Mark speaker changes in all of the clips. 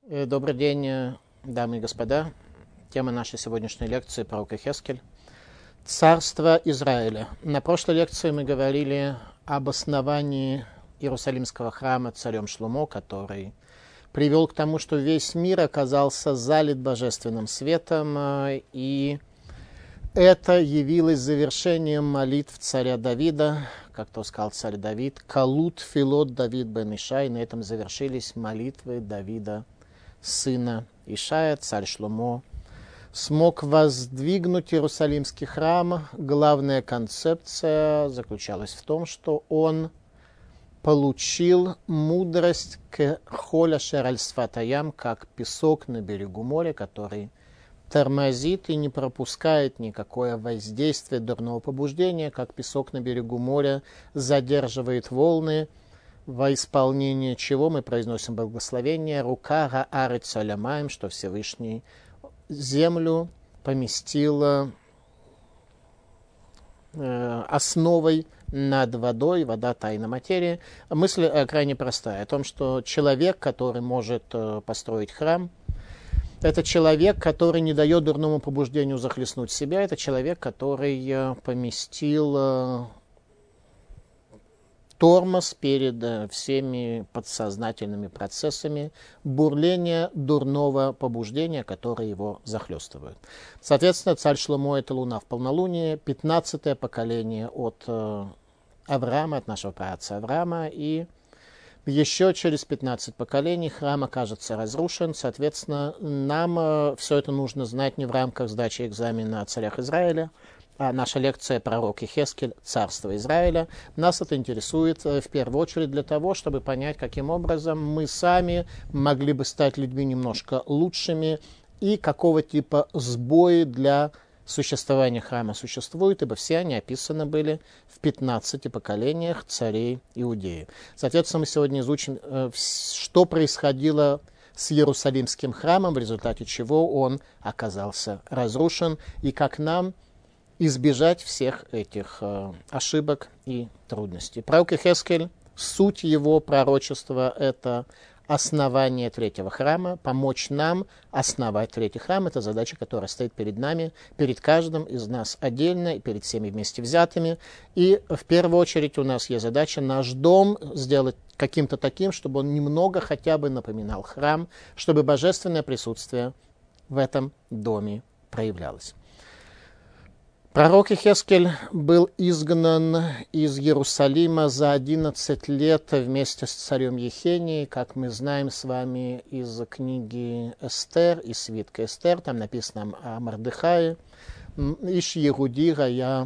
Speaker 1: Добрый день, дамы и господа. Тема нашей сегодняшней лекции — пророк Йехескель. Царство Израиля. На прошлой лекции мы говорили об основании Иерусалимского храма царем Шломо, который привел к тому, что весь мир оказался залит божественным светом, и это явилось завершением молитв царя Давида, как то сказал царь Давид, «Калут филот Давид бен Ишай». На этом завершились молитвы Давида, сына Ишая. Царь Шломо смог воздвигнуть Иерусалимский храм. Главная концепция заключалась в том, что он получил мудрость к холя шеральсфатаям, как песок на берегу моря, который тормозит и не пропускает никакое воздействие дурного побуждения, как песок на берегу моря задерживает волны, во исполнение чего мы произносим благословение «Рука гаарец алямаем», что Всевышний землю поместил основой над водой, вода — тайна материи. Мысль крайне простая, о том, что человек, который может построить храм, это человек, который не дает дурному побуждению захлестнуть себя, это человек, который поместил тормоз перед всеми подсознательными процессами бурления дурного побуждения, которые его захлестывают. Соответственно, царь Шломо — это луна в полнолуние, 15-е поколение от Авраама, от нашего праотца Авраама, и еще через 15 поколений храм окажется разрушен. Соответственно, нам все это нужно знать не в рамках сдачи экзамена о царях Израиля, а наша лекция «Пророк Йехескель. Царство Израиля». Нас это интересует в первую очередь для того, чтобы понять, каким образом мы сами могли бы стать людьми немножко лучшими и какого типа сбои для существования храма существуют, ибо все они описаны были в 15 поколениях царей Иудеи. Соответственно, мы сегодня изучим, что происходило с Иерусалимским храмом, в результате чего он оказался разрушен, и как нам избежать всех этих ошибок и трудностей. Пророк Йехескель, суть его пророчества — это основание третьего храма, помочь нам основать третий храм. Это задача, которая стоит перед нами, перед каждым из нас отдельно и перед всеми вместе взятыми. И в первую очередь у нас есть задача наш дом сделать каким-то таким, чтобы он немного хотя бы напоминал храм, чтобы божественное присутствие в этом доме проявлялось. Пророк Йехескель был изгнан из Иерусалима за 11 лет вместе с царем Ехенией, как мы знаем с вами из книги Эстер, из свитка Эстер. Там написано о Мордехае. Иш Егуди гая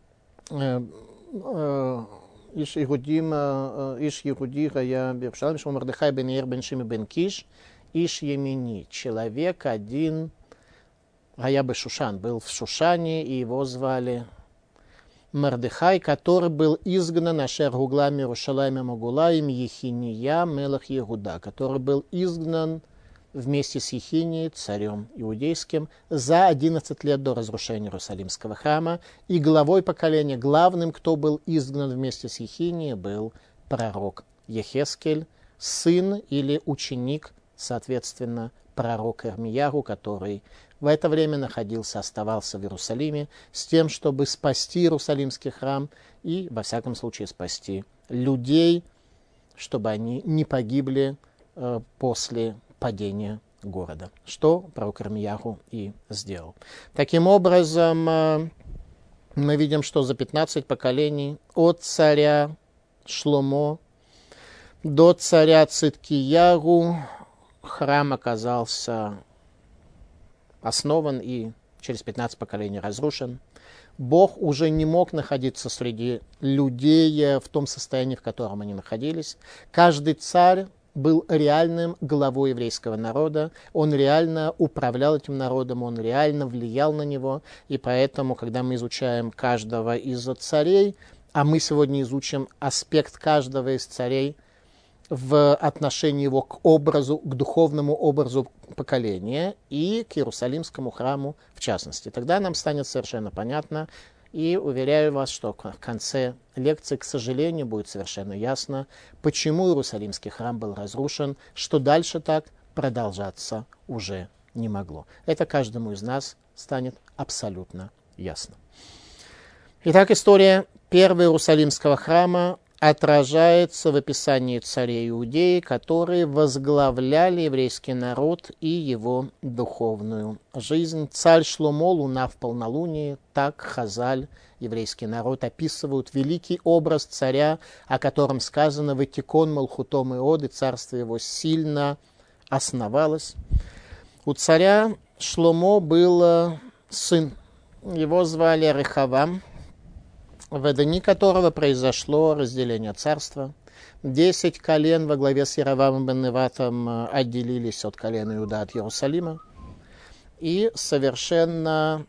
Speaker 1: Берушалим, что Мордехай бен Яир бен Шими бен Киш, Иш Емини. Человек один, Гая бы Шушан, был в Шушане, и его звали Мордехай, который был изгнан Ашер Гуглами Рушалайме Магулаим Ехиния Мелах Егуда, который был изгнан вместе с Ехинией, царем иудейским, за 11 лет до разрушения Иерусалимского храма. И главой поколения, главным, кто был изгнан вместе с Ехинией, был пророк Йехескель, сын или ученик, соответственно, пророка Ирмиягу, который в это время оставался в Иерусалиме с тем, чтобы спасти Иерусалимский храм и, во всяком случае, спасти людей, чтобы они не погибли после падения города, что пророк Ирмиягу и сделал. Таким образом, мы видим, что за 15 поколений от царя Шломо до царя Циткиягу храм оказался основан и через 15 поколений разрушен. Бог уже не мог находиться среди людей в том состоянии, в котором они находились. Каждый царь был реальным главой еврейского народа, он реально управлял этим народом, он реально влиял на него, и поэтому, когда мы изучаем каждого из царей, а мы сегодня изучим аспект каждого из царей в отношении его к образу, к духовному образу поколения и к Иерусалимскому храму в частности. Тогда нам станет совершенно понятно, и уверяю вас, что в конце лекции, к сожалению, будет совершенно ясно, почему Иерусалимский храм был разрушен, что дальше так продолжаться уже не могло. Это каждому из нас станет абсолютно ясно. Итак, история первого Иерусалимского храма отражается в описании царей Иудеи, которые возглавляли еврейский народ и его духовную жизнь. Царь Шломо, луна в полнолунии, так Хазаль, еврейский народ, описывают великий образ царя, о котором сказано «Ватикон Малхутом Иод», и царство его сильно основалось. У царя Шломо был сын, его звали Рехавам, в дни которого произошло разделение царства. 10 колен во главе с Яровамом бен Неватом отделились от колена Иуда от Иерусалима и совершенно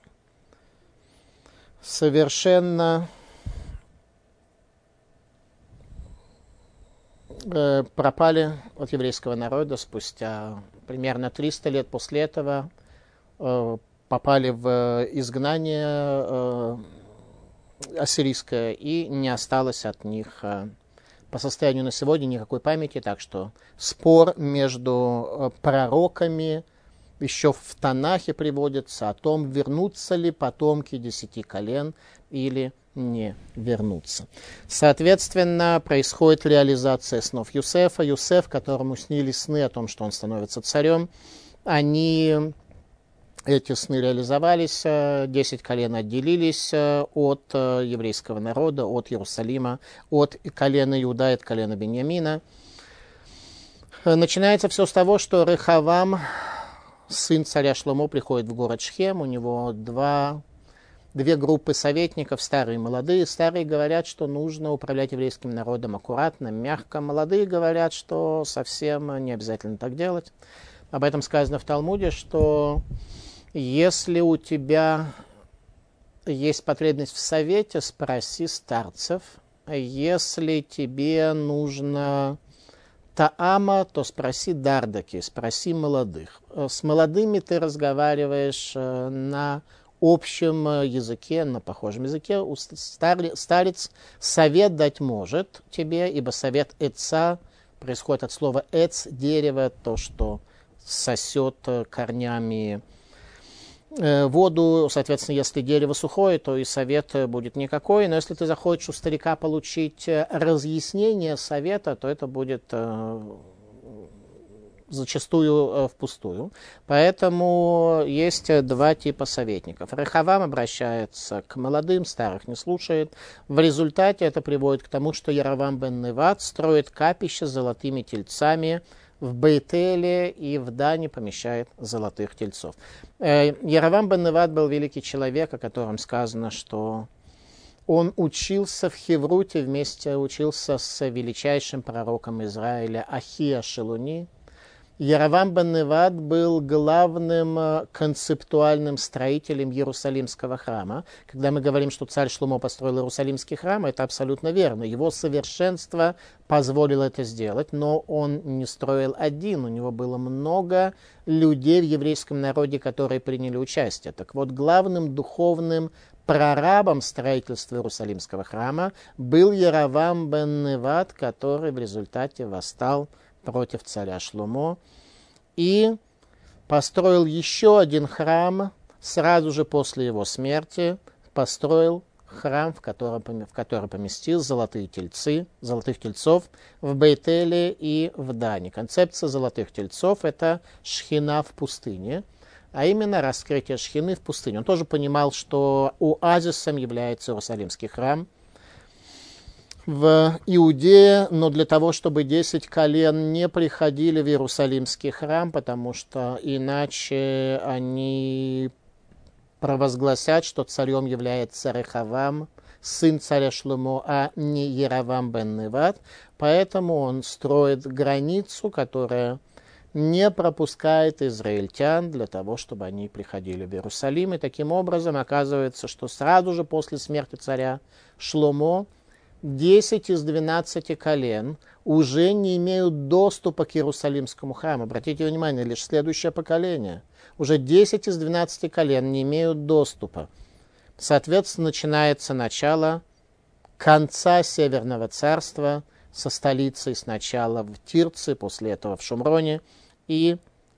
Speaker 1: пропали от еврейского народа. Спустя примерно 300 лет после этого попали в изгнание ассирийское, и не осталось от них по состоянию на сегодня никакой памяти. Так что спор между пророками еще в Танахе приводится о том, вернутся ли потомки 10 колен или не вернутся. Соответственно, происходит реализация снов Юсефа. Юсеф, которому снились сны о том, что он становится царем, эти сны реализовались, 10 колен отделились от еврейского народа, от Иерусалима, от колена Иуда и от колена Беньямина. Начинается все с того, что Рехавам, сын царя Шломо, приходит в город Шхем. У него две группы советников, старые и молодые. Старые говорят, что нужно управлять еврейским народом аккуратно, мягко. Молодые говорят, что совсем не обязательно так делать. Об этом сказано в Талмуде, что если у тебя есть потребность в совете, спроси старцев. Если тебе нужно таама, то спроси дардаки, спроси молодых. С молодыми ты разговариваешь на общем языке, на похожем языке. Старец совет дать может тебе, ибо совет эца происходит от слова эц, дерево, то, что сосет корнями воду. Соответственно, если дерево сухое, то и совет будет никакой. Но если ты захочешь у старика получить разъяснение совета, то это будет зачастую впустую. Поэтому есть два типа советников. Рехавам обращается к молодым, старых не слушает. В результате это приводит к тому, что Яровам бен Неват строит капище с золотыми тельцами. В Бейтеле и в Дане помещает золотых тельцов. Яровам бен Неват был великий человек, о котором сказано, что он учился в Хевруте, учился с величайшим пророком Израиля Ахия Шелуни. Яровам бен Неват был главным концептуальным строителем Иерусалимского храма. Когда мы говорим, что царь Шломо построил Иерусалимский храм, это абсолютно верно. Его совершенство позволило это сделать, но он не строил один. У него было много людей в еврейском народе, которые приняли участие. Так вот, главным духовным прорабом строительства Иерусалимского храма был Яровам бен Неват, который в результате восстал против царя Шломо и построил еще один храм сразу же после его смерти. Построил храм, в который поместил золотых тельцов в Бейтеле и в Дане. Концепция золотых тельцов – это шхина в пустыне, а именно раскрытие шхины в пустыне. Он тоже понимал, что оазисом является Иерусалимский храм в Иудее, но для того, чтобы 10 колен не приходили в Иерусалимский храм, потому что иначе они провозгласят, что царем является Рехавам, сын царя Шломо, а не Яровам бен Неват. Поэтому он строит границу, которая не пропускает израильтян для того, чтобы они приходили в Иерусалим. И таким образом оказывается, что сразу же после смерти царя Шломо 10 из 12 колен уже не имеют доступа к Иерусалимскому храму. Обратите внимание, лишь следующее поколение. Уже 10 из 12 колен не имеют доступа. Соответственно, начинается начало конца Северного царства со столицей сначала в Тирце, после этого в Шумроне, и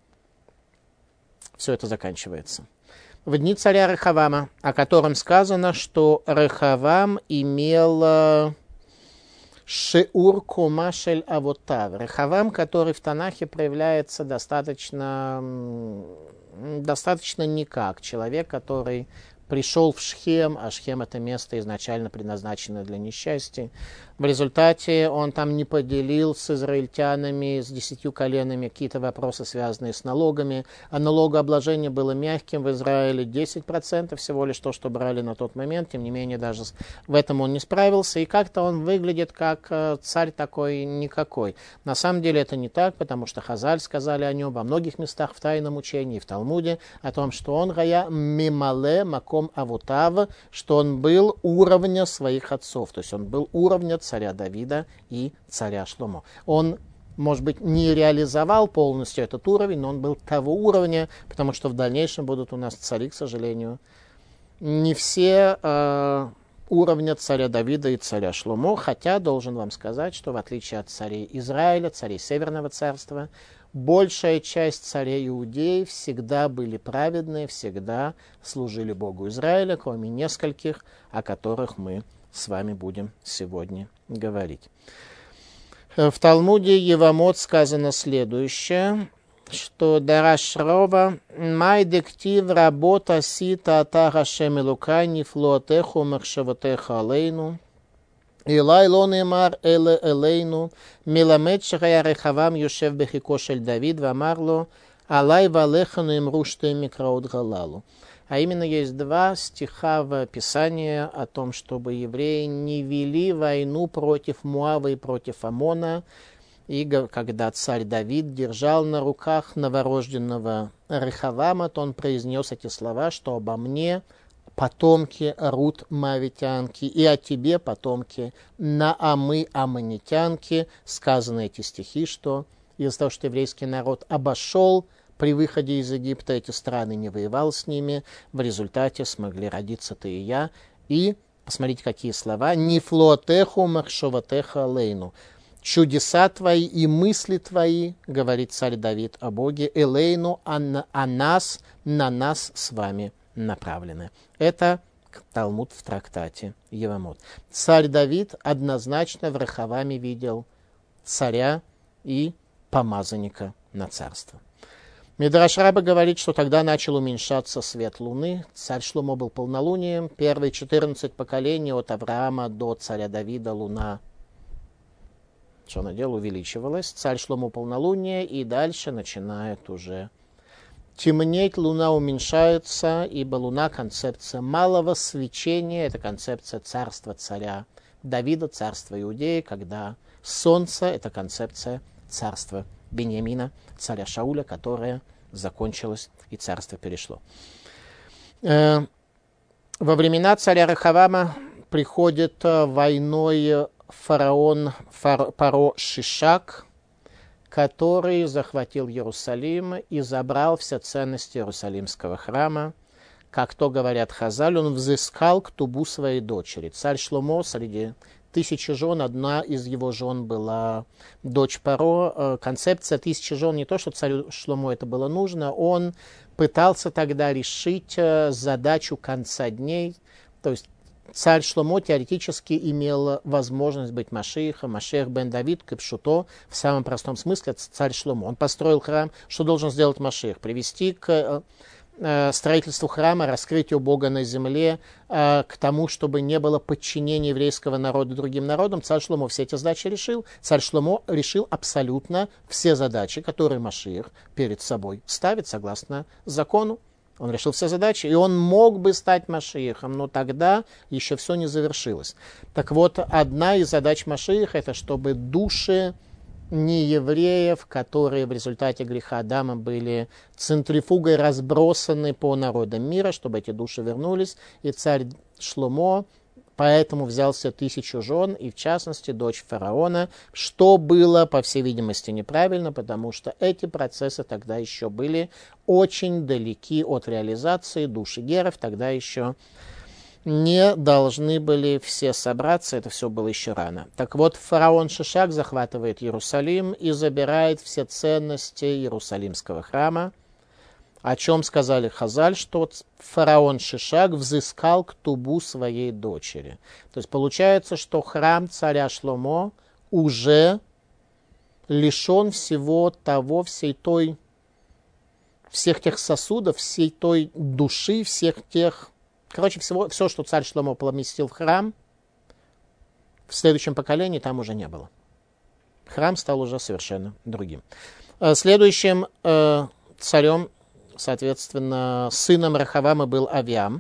Speaker 1: все это заканчивается. В дни царя Рехавама, о котором сказано, что Рехавам имел шеур комашель авотав. Рехавам, который в Танахе проявляется достаточно никак. Человек, который пришел в Шхем, а Шхем — это место изначально предназначенное для несчастья. В результате он там не поделил с израильтянами, с 10 коленами какие-то вопросы, связанные с налогами. А налогообложение было мягким в Израиле, 10% всего лишь то, что брали на тот момент. Тем не менее, даже в этом он не справился. И как-то он выглядит как царь такой никакой. На самом деле это не так, потому что Хазаль сказали о нем во многих местах в Тайном учении, в Талмуде, о том, что он гая мимале маком авутав, что он был уровня своих отцов. То есть он был уровня царя Давида и царя Шломо. Он, может быть, не реализовал полностью этот уровень, но он был того уровня, потому что в дальнейшем будут у нас цари, к сожалению, не все уровня царя Давида и царя Шломо, хотя должен вам сказать, что в отличие от царей Израиля, царей Северного царства, большая часть царей Иудеи всегда были праведные, всегда служили Богу Израиля, кроме нескольких, о которых мы с вами будем сегодня говорить. В Талмуде Евамот сказано следующее, что Дараш Рова «Май дектив работа сита ата Хашем Элукай нифлоотеху махшавотеха алейну». Илай ло неймар эле элейну меламед шехая Рехавам йошев бехико шель Давид вамар ло алай валеха неймру ште микраот галалу. А именно есть 2 стиха в Писании о том, чтобы евреи не вели войну против Муава и против Амона. И когда царь Давид держал на руках новорожденного Рехавама, то он произнес эти слова, что обо мне потомки Рут Моавитянки, и о тебе потомки Наамы Аммонитянки. Сказаны эти стихи, что из-за того, что еврейский народ обошел при выходе из Египта эти страны, не воевал с ними, в результате смогли родиться ты и я. И, посмотрите, какие слова, «Нифлоотеху махшоватеха лейну». «Чудеса твои и мысли твои, — говорит царь Давид о Боге, — элейну, на нас с вами направлены». Это Талмуд в трактате Евамот. Царь Давид однозначно в Рехаваме видел царя и помазанника на царство. Мидраш Раба говорит, что тогда начал уменьшаться свет луны. Царь Шломо был полнолунием. Первые 14 поколений от Авраама до царя Давида луна, что она делала, увеличивалась. Царь Шломо полнолуние, и дальше начинает уже темнеть, луна уменьшается, ибо луна — концепция малого свечения, это концепция царства царя Давида, царства Иудеи, когда солнце — это концепция царства Беньямина, царя Шауля, которое закончилось и царство перешло. Во времена царя Рехавама приходит войной фараон Паро Шишак, который захватил Иерусалим и забрал все ценности Иерусалимского храма. Как то говорят Хазаль, он взыскал к тубу своей дочери. Царь Шломо среди 1000 жен, одна из его жен была дочь Паро. Концепция 1000 жен не то, что царю Шломо это было нужно, он пытался тогда решить задачу конца дней. То есть царь Шломо теоретически имел возможность быть Машиахом, Машиах бен Давид, Капшуто, в самом простом смысле царь Шломо. Он построил храм. Что должен сделать Машиах? Привести к строительству храма, раскрытию Бога на земле, к тому, чтобы не было подчинения еврейского народа другим народам. Царь Шломо все эти задачи решил. Царь Шломо решил абсолютно все задачи, которые Машиах перед собой ставит согласно закону. Он решил все задачи, и он мог бы стать Машиахом, но тогда еще все не завершилось. Так вот, одна из задач Машиаха — это чтобы души неевреев, которые в результате греха Адама были центрифугой разбросаны по народам мира, чтобы эти души вернулись. И царь Шломо поэтому взялся 1000 жен, и в частности дочь фараона, что было, по всей видимости, неправильно, потому что эти процессы тогда еще были очень далеки от реализации. Души геров тогда еще не должны были все собраться, это все было еще рано. Так вот, фараон Шишак захватывает Иерусалим и забирает все ценности Иерусалимского храма, о чем сказали Хазаль, что фараон Шишак взыскал ктубу своей дочери. То есть получается, что храм царя Шломо уже лишен всего того, всех тех сосудов, всей той души, всех тех... Короче, все, что царь Шломо поместил в храм, в следующем поколении там уже не было. Храм стал уже совершенно другим. Следующим царем, соответственно, сыном Рахавама был Авиам.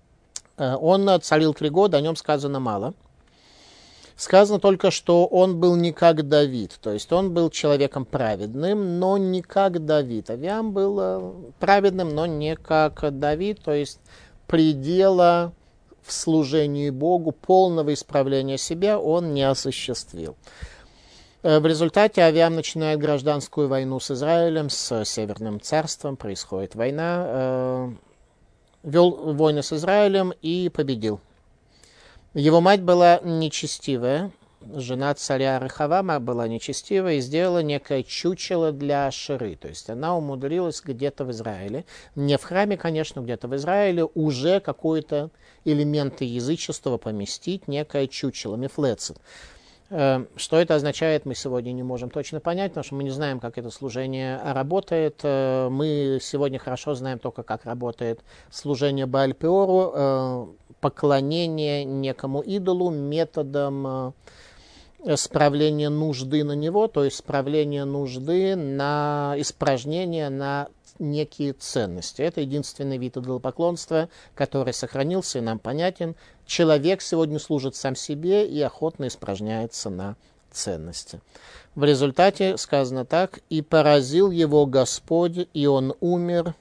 Speaker 1: Он царил 3 года, о нем сказано мало. Сказано только, что он был не как Давид, то есть он был человеком праведным, но не как Давид. Авиам был праведным, но не как Давид, то есть предела в служении Богу, полного исправления себя он не осуществил. В результате Авиам начинает гражданскую войну с Израилем, с Северным царством, происходит война, вел войны с Израилем и победил. Его мать была нечестивая, жена царя Рахавама была нечестивая и сделала некое чучело для Ашеры. То есть она умудрилась где-то в Израиле, не в храме, конечно, где-то в Израиле, уже какой-то элементы язычества поместить, некое чучело, мифлецет. Что это означает, мы сегодня не можем точно понять, потому что мы не знаем, как это служение работает. Мы сегодня хорошо знаем только, как работает служение Бааль-Пеору, поклонение некому идолу методом справления нужды на него, то есть справления нужды на испражнение на некие ценности. Это единственный вид идолопоклонства, который сохранился и нам понятен. Человек сегодня служит сам себе и охотно испражняется на ценности. В результате сказано так: «И поразил его Господь, и он умер».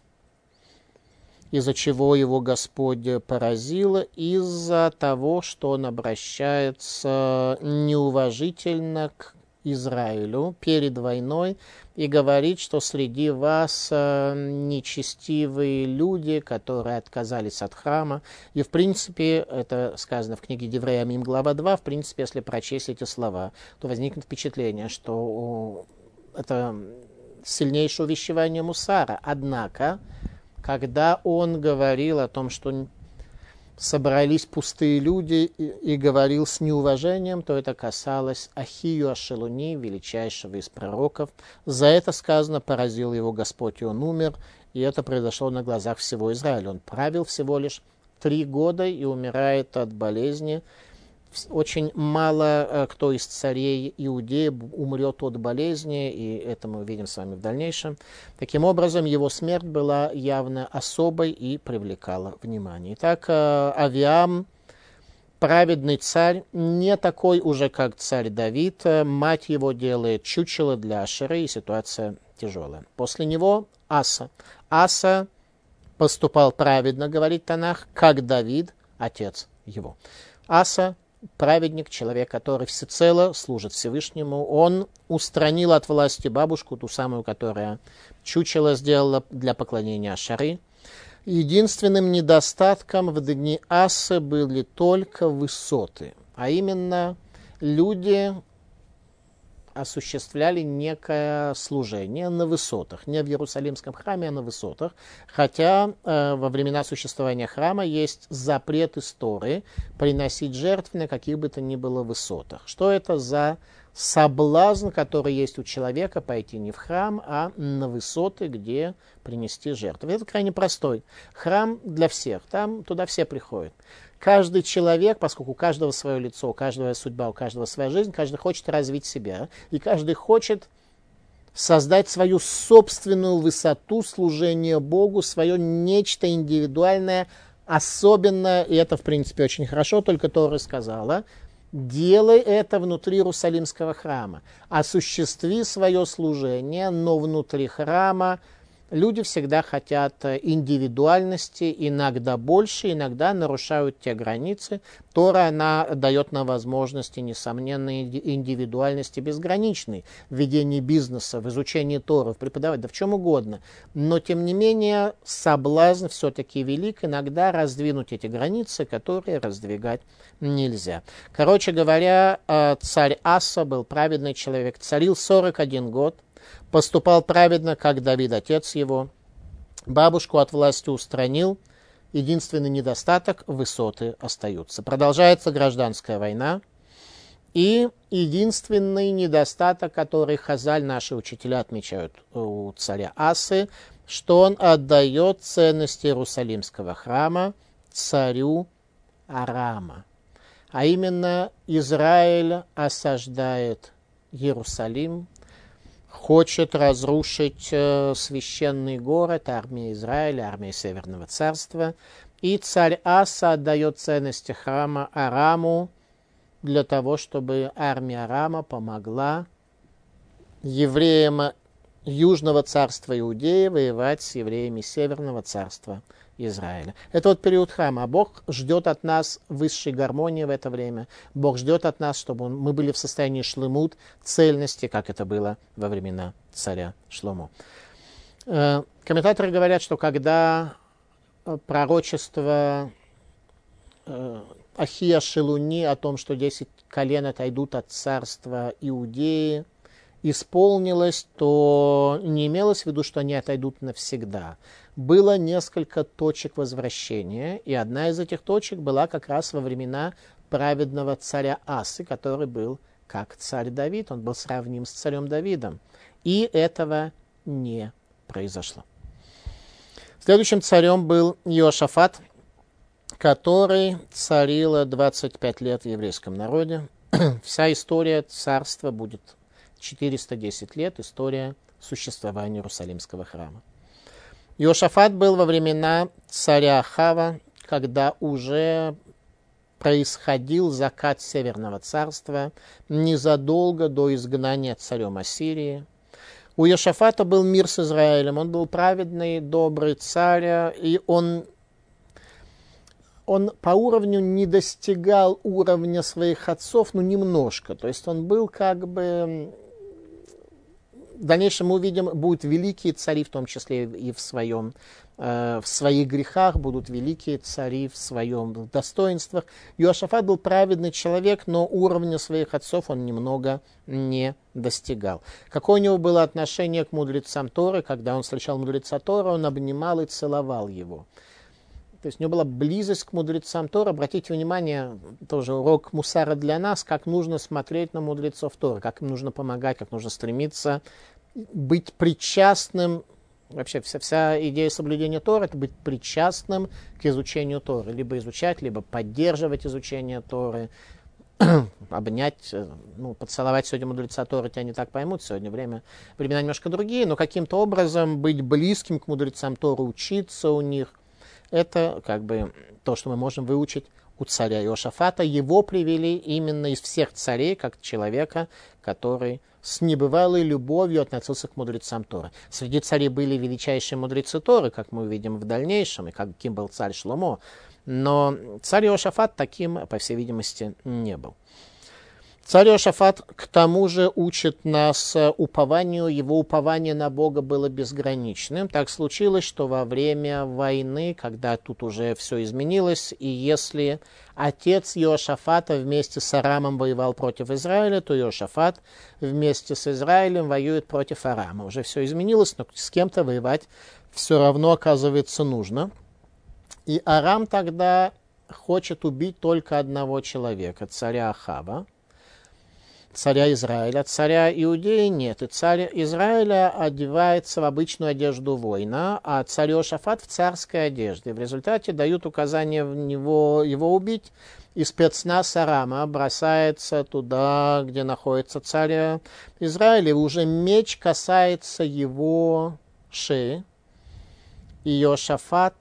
Speaker 1: Из-за чего его Господь поразил? Из-за того, что он обращается неуважительно к Израилю перед войной и говорит, что среди вас нечестивые люди, которые отказались от храма. И в принципе, это сказано в книге Деврея Амим, глава 2, в принципе, если прочесть эти слова, то возникнет впечатление, что это сильнейшее увещевание Мусара. Однако, когда он говорил о том, что собрались пустые люди и говорил с неуважением, то это касалось Ахию Ашелуни, величайшего из пророков. За это сказано, поразил его Господь, и он умер, и это произошло на глазах всего Израиля. Он правил всего лишь 3 года и умирает от болезни. Очень мало кто из царей Иудеи умрет от болезни, и это мы увидим с вами в дальнейшем. Таким образом, его смерть была явно особой и привлекала внимание. Итак, Авиам, праведный царь, не такой уже, как царь Давид. Мать его делает чучело для Ашеры, и ситуация тяжелая. После него Аса. Аса поступал праведно, говорит Танах, как Давид, отец его. Аса, праведник, человек, который всецело служит Всевышнему, он устранил от власти бабушку, ту самую, которая чучело сделала для поклонения Ашеры. Единственным недостатком в дни Асы были только высоты, а именно люди осуществляли некое служение на высотах, не в Иерусалимском храме, а на высотах, хотя во времена существования храма есть запрет истории приносить жертвы на каких бы то ни было высотах. Что это за соблазн, который есть у человека пойти не в храм, а на высоты, где принести жертвы? Это крайне простой. Храм для всех, там туда все приходят. Каждый человек, поскольку у каждого свое лицо, у каждого судьба, у каждого своя жизнь, каждый хочет развить себя, и каждый хочет создать свою собственную высоту служения Богу, свое нечто индивидуальное, особенное, и это, в принципе, очень хорошо, только Тора сказала: делай это внутри Иерусалимского храма, осуществи свое служение, но внутри храма Люди всегда хотят индивидуальности, иногда больше, иногда нарушают те границы. Тора, она дает нам возможности, несомненной индивидуальности безграничной в ведении бизнеса, в изучении Торы, в преподавании, да в чем угодно. Но, тем не менее, соблазн все-таки велик иногда раздвинуть эти границы, которые раздвигать нельзя. Короче говоря, царь Аса был праведный человек, царил 41 год, поступал праведно, как Давид, отец его. Бабушку от власти устранил. Единственный недостаток – высоты остаются. Продолжается гражданская война. И единственный недостаток, который Хазаль, наши учителя, отмечают у царя Асы, что он отдает ценности Иерусалимского храма царю Арама. А именно, Израиль осаждает Иерусалим, хочет разрушить священный город, армия Израиля, армия Северного царства. И царь Аса отдает ценности храма Араму для того, чтобы армия Арама помогла евреям Южного царства Иудеи воевать с евреями Северного царства Израиля. Это вот период храма. А Бог ждет от нас высшей гармонии в это время. Бог ждет от нас, чтобы мы были в состоянии шлемут, цельности, как это было во времена царя Шломо. Комментаторы говорят, что когда пророчество Ахия Шелуни о том, что 10 колен отойдут от царства Иудеи, исполнилось, то не имелось в виду, что они отойдут навсегда. Было несколько точек возвращения, и одна из этих точек была как раз во времена праведного царя Асы, который был как царь Давид, он был сравним с царем Давидом. И этого не произошло. Следующим царем был Иошафат, который царил 25 лет в еврейском народе. Вся история царства будет 410 лет, история существования Иерусалимского храма. Иошафат был во времена царя Ахава, когда уже происходил закат Северного царства, незадолго до изгнания царем Ассирии. У Иошафата был мир с Израилем, он был праведный, добрый царь, и он по уровню не достигал уровня своих отцов, немножко. То есть он был как бы... В дальнейшем мы увидим, будут великие цари, в том числе и в своих грехах, будут великие цари в своем достоинствах. Иошафат был праведный человек, но уровня своих отцов он немного не достигал. Какое у него было отношение к мудрецам Торы? Когда он встречал мудреца Торы, он обнимал и целовал его. То есть у него была близость к мудрецам Торы. Обратите внимание, тоже урок мусара для нас, как нужно смотреть на мудрецов Торы, как им нужно помогать, как нужно стремиться быть причастным. Вообще вся идея соблюдения Торы – это быть причастным к изучению Торы. Либо изучать, либо поддерживать изучение Торы, обнять, поцеловать сегодня мудреца Торы, тебя не так поймут, сегодня времена немножко другие, но каким-то образом быть близким к мудрецам Торы, учиться у них. Это как бы то, что мы можем выучить у царя Иошафата. Его привели именно из всех царей, как человека, который с небывалой любовью относился к мудрецам Торы. Среди царей были величайшие мудрецы Торы, как мы увидим в дальнейшем, и каким был царь Шломо. Но царь Иошафат таким, по всей видимости, не был. Царь Иошафат к тому же учит нас упованию. Его упование на Бога было безграничным. Так случилось, что во время войны, когда тут уже все изменилось, и если отец Иошафата вместе с Арамом воевал против Израиля, то Иошафат вместе с Израилем воюет против Арама. Уже все изменилось, но с кем-то воевать все равно, оказывается, нужно. И Арам тогда хочет убить только одного человека, царя Ахава, царя Израиля. Царя Иудеи нет. И царь Израиля одевается в обычную одежду воина, а царь Иошафат в царской одежде. В результате дают указание его убить, и спецназ Арама бросается туда, где находится царь Израиля, и уже меч касается его шеи. И Иошафат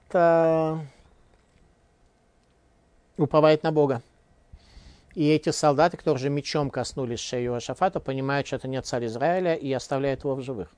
Speaker 1: уповает на Бога. И эти солдаты, которые же мечом коснулись шеи Иошафата, понимают, что это не царь Израиля, и оставляют его в живых.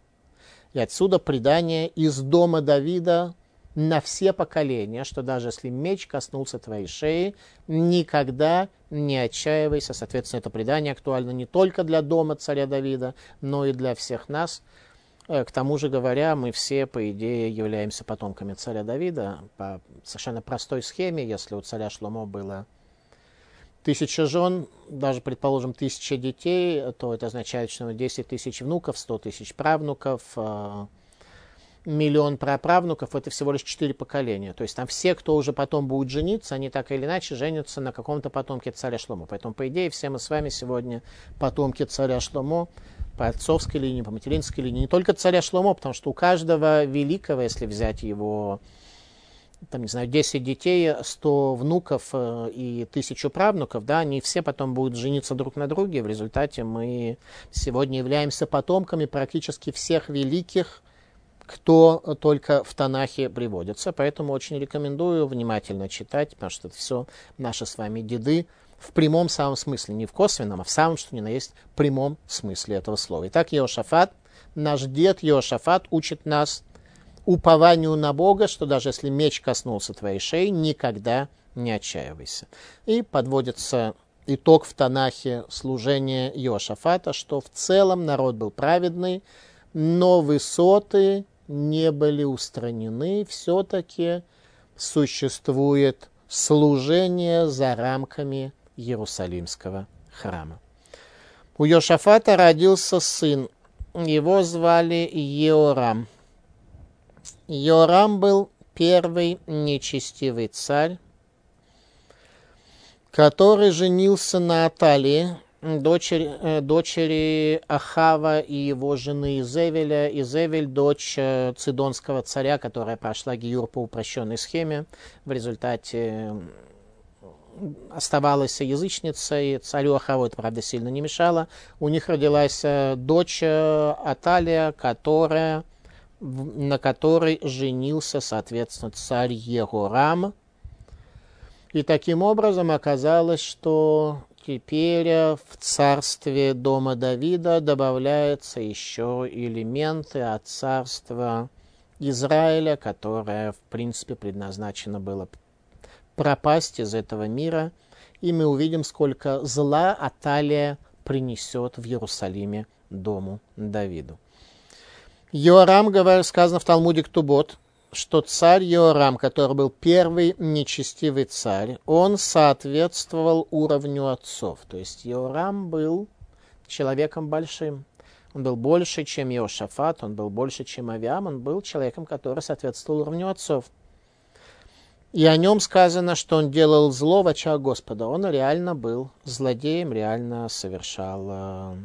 Speaker 1: И отсюда предание из дома Давида на все поколения, что даже если меч коснулся твоей шеи, никогда не отчаивайся. Соответственно, это предание актуально не только для дома царя Давида, но и для всех нас. К тому же говоря, мы все, по идее, являемся потомками царя Давида по совершенно простой схеме. Если у царя Шломо было 1000 жен, даже, предположим, 1000 детей, то это означает, что 10 тысяч внуков, 100 тысяч правнуков, миллион праправнуков, это всего лишь 4 поколения. То есть там все, кто уже потом будет жениться, они так или иначе женятся на каком-то потомке царя Шломо. Поэтому, по идее, все мы с вами сегодня потомки царя Шломо по отцовской линии, по материнской линии. Не только царя Шломо, потому что у каждого великого, если взять его, там, не знаю, 10 детей, 100 внуков и 1000 правнуков, да, они все потом будут жениться друг на друге. В результате мы сегодня являемся потомками практически всех великих, кто только в Танахе приводится. Поэтому очень рекомендую внимательно читать, потому что это все наши с вами деды в прямом самом смысле, не в косвенном, а в самом, что ни на есть, прямом смысле этого слова. Итак, Иошафат, наш дед Иошафат учит нас упованию на Бога, что даже если меч коснулся твоей шеи, никогда не отчаивайся. И подводится итог в Танахе служения Иошафата, что в целом народ был праведный, но высоты не были устранены, все-таки существует служение за рамками Иерусалимского храма. У Иошафата родился сын, его звали Йеорам. Йеорам был первый нечестивый царь, который женился на Аталии, дочери Ахава и его жены Изевеля. Изевель – дочь цидонского царя, которая прошла гиюр по упрощенной схеме. В результате оставалась язычницей. Царю Ахаву это, правда, сильно не мешало. У них родилась дочь Аталия, на которой женился, соответственно, царь Йеорам. И таким образом оказалось, что теперь в царстве дома Давида добавляются еще элементы от царства Израиля, которое, в принципе, предназначено было пропасть из этого мира. И мы увидим, сколько зла Аталия принесет в Иерусалиме дому Давиду. Йеорам, сказано в Талмуде Ктубот, что царь Йеорам, который был первый нечестивый царь, он соответствовал уровню отцов. То есть Йеорам был человеком большим. Он был больше, чем Иошафат, он был больше, чем Авиам, он был человеком, который соответствовал уровню отцов. И о нем сказано, что он делал зло в очах Господа. Он реально был злодеем, реально совершал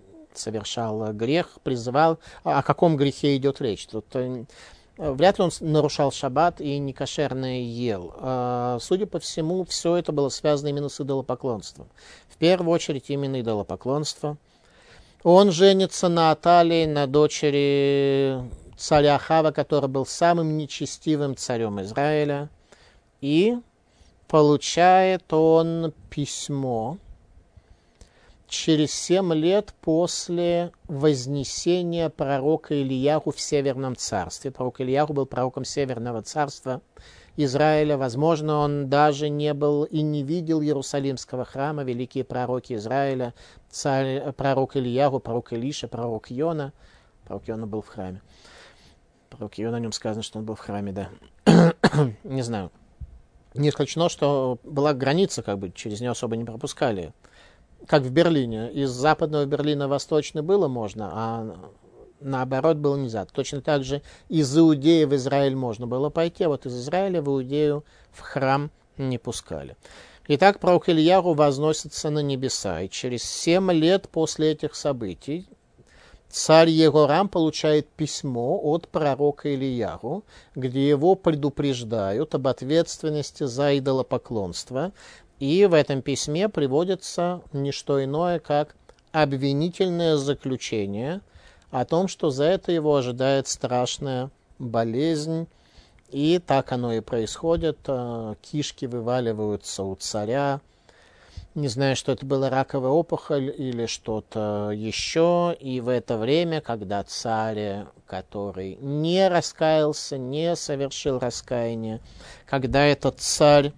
Speaker 1: грех, призывал. О каком грехе идет речь? Тут вряд ли он нарушал шаббат и некошерное ел. Судя по всему, все это было связано именно с идолопоклонством. В первую очередь именно идолопоклонство. Он женится на Аталии, на дочери царя Ахава, который был самым нечестивым царем Израиля. И получает он письмо через 7 лет после вознесения пророка Илияху в Северном царстве. Пророк Илияху был пророком Северного царства Израиля. Возможно, он даже не был и не видел Иерусалимского храма. Великие пророки Израиля, пророк Илияху, пророк Илиша, пророк Йона. Пророк Йона был в храме. Пророк Йона, о нем сказано, что он был в храме, да. Не знаю. Не исключено, что была граница, через нее особо не пропускали. Как в Берлине. Из западного Берлина в восточный было можно, а наоборот было нельзя. Точно так же из Иудеи в Израиль можно было пойти, а вот из Израиля в Иудею в храм не пускали. Итак, пророк Ильяху возносится на небеса, и через 7 лет после этих событий царь Йеорам получает письмо от пророка Ильяху, где его предупреждают об ответственности за идолопоклонство. И в этом письме приводится не что иное, как обвинительное заключение о том, что за это его ожидает страшная болезнь. И так оно и происходит. Кишки вываливаются у царя. Не знаю, что это была раковая опухоль или что-то еще. И в это время, когда царь, который не раскаялся, не совершил раскаяние, когда этот царь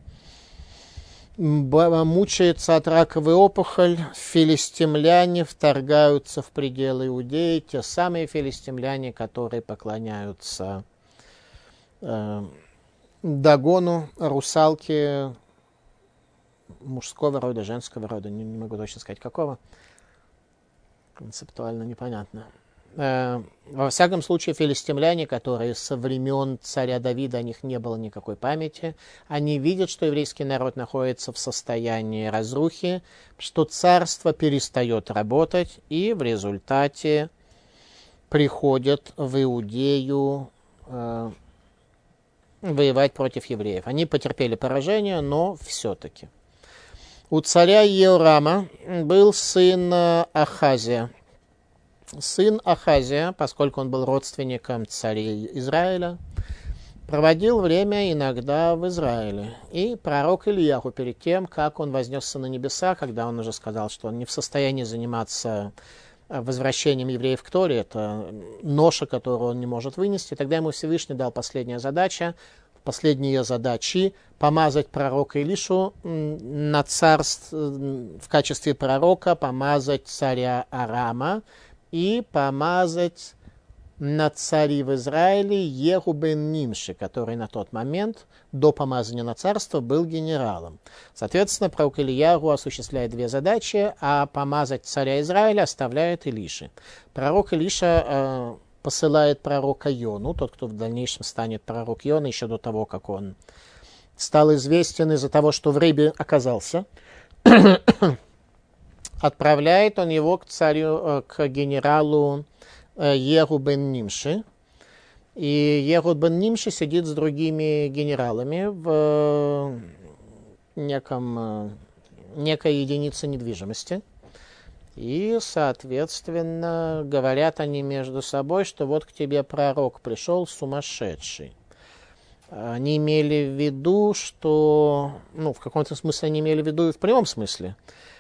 Speaker 1: мучается от раковой опухоли, филистимляне вторгаются в пределы Иудеи, те самые филистимляне, которые поклоняются Дагону, русалке мужского рода, женского рода, не могу точно сказать какого, концептуально непонятно. Во всяком случае, филистимляне, которые со времен царя Давида, о них не было никакой памяти, они видят, что еврейский народ находится в состоянии разрухи, что царство перестает работать, и в результате приходят в Иудею воевать против евреев. Они потерпели поражение, но все-таки. У царя Еорама был сын Ахазия. Сын Ахазия, поскольку он был родственником царей Израиля, проводил время иногда в Израиле. И пророк Ильяху перед тем, как он вознесся на небеса, когда он уже сказал, что он не в состоянии заниматься возвращением евреев к Торе, это ноша, которую он не может вынести, тогда ему Всевышний дал последняя задача, последние задачи помазать пророка Илишу на царство, в качестве пророка помазать царя Арама и помазать на цари в Израиле Еху бен Нимши, который на тот момент до помазания на царство был генералом. Соответственно, пророк Ильяху осуществляет две задачи, а помазать царя Израиля оставляет Илиши. Пророк Илиша посылает пророка Йону, тот, кто в дальнейшем станет пророк Йона, еще до того, как он стал известен из-за того, что в рыбе оказался. Отправляет он его к царю, к генералу Еху бен Нимши. И Еху бен Нимши сидит с другими генералами в некой единице недвижимости. И, соответственно, говорят они между собой, что вот к тебе пророк пришел сумасшедший. Они имели в виду, что, в каком-то смысле они имели в виду и в прямом смысле.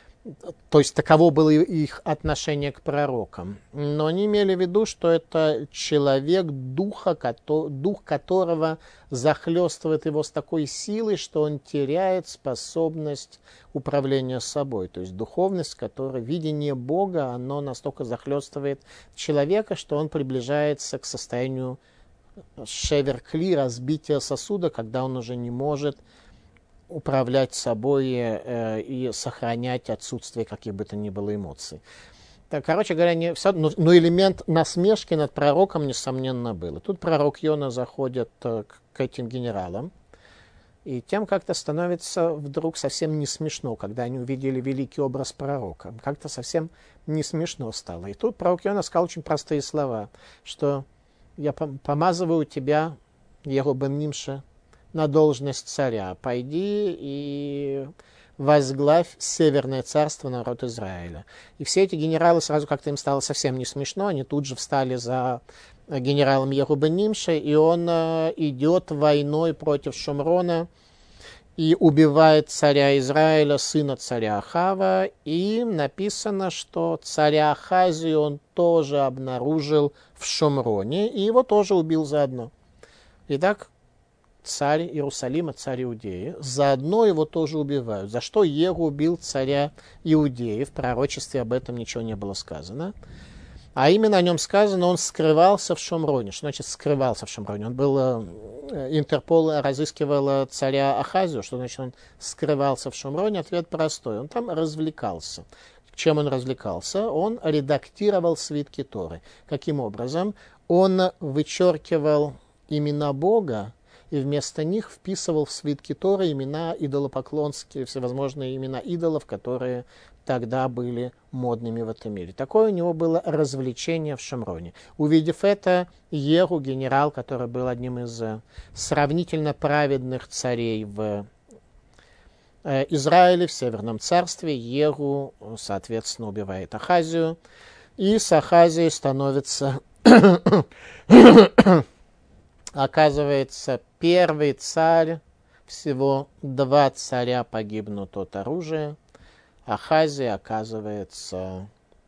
Speaker 1: То есть таково было их отношение к пророкам. Но они имели в виду, что это человек, дух которого захлестывает его с такой силой, что он теряет способность управления собой. То есть духовность, которая, видение Бога, оно настолько захлестывает человека, что он приближается к состоянию шевер-кли, разбития сосуда, когда он уже не может управлять собой и сохранять отсутствие каких бы то ни было эмоций. Так, короче говоря, но элемент насмешки над пророком, несомненно, был. И тут пророк Йона заходит к этим генералам, и тем как-то становится вдруг совсем не смешно, когда они увидели великий образ пророка. Как-то совсем не смешно стало. И тут пророк Йона сказал очень простые слова, что я помазываю тебя, Еху бен Нимши, на должность царя. Пойди и возглавь Северное царство, народ Израиля. И все эти генералы, сразу как-то им стало совсем не смешно, они тут же встали за генералом Еху бен Нимши, и он идет войной против Шумрона и убивает царя Израиля, сына царя Ахава, и написано, что царя Ахазию он тоже обнаружил в Шумроне, и его тоже убил заодно. Итак, царь Иерусалима, царь Иудеи, заодно его тоже убивают. За что Еху убил царя Иудеи? В пророчестве об этом ничего не было сказано. А именно о нем сказано, он скрывался в Шумроне. Что значит скрывался в Шумроне? Он был, Интерпол разыскивал царя Ахазию. Что значит он скрывался в Шумроне? Ответ простой. Он там развлекался. Чем он развлекался? Он редактировал свитки Торы. Каким образом? Он вычеркивал имена Бога и вместо них вписывал в свитки Торы имена идолопоклонские, всевозможные имена идолов, которые тогда были модными в этом мире. Такое у него было развлечение в Шумроне. Увидев это, Еху, генерал, который был одним из сравнительно праведных царей в Израиле, в Северном царстве, Еху, соответственно, убивает Ахазию, и с Ахазией становится, оказывается, первый царь, всего 2 царя погибнут от оружия. Ахазия оказывается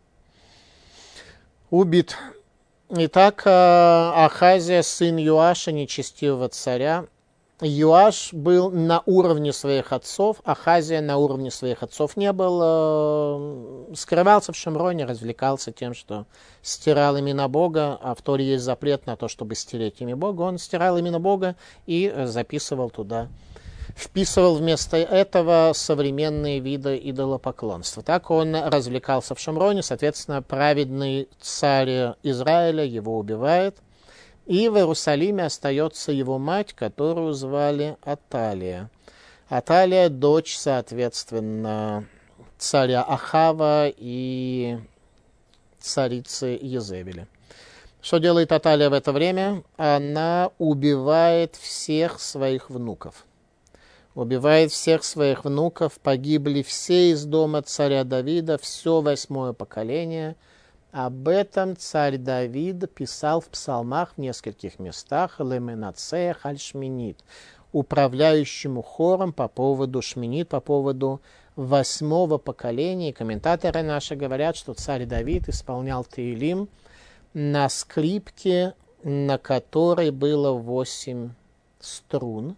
Speaker 1: убит. Итак, Ахазия, сын Юаша, нечестивого царя. Юаш был на уровне своих отцов, Ахазия на уровне своих отцов не был, скрывался в Шимроне, развлекался тем, что стирал имена Бога, а в Торе есть запрет на то, чтобы стереть имя Бога. Он стирал имена Бога и записывал туда, вписывал вместо этого современные виды идолопоклонства. Так он развлекался в Шимроне, соответственно, праведный царь Израиля его убивает. И в Иерусалиме остается его мать, которую звали Аталия. Аталия – дочь, соответственно, царя Ахава и царицы Езевели. Что делает Аталия в это время? Она убивает всех своих внуков. Убивает всех своих внуков. Погибли все из дома царя Давида, все 8-е поколение. Об этом царь Давид писал в псалмах в нескольких местах «Леменацеях аль-шминит», управляющему хором по поводу шминит, по поводу 8-го поколения. И комментаторы наши говорят, что царь Давид исполнял Теилим на скрипке, на которой было 8 струн.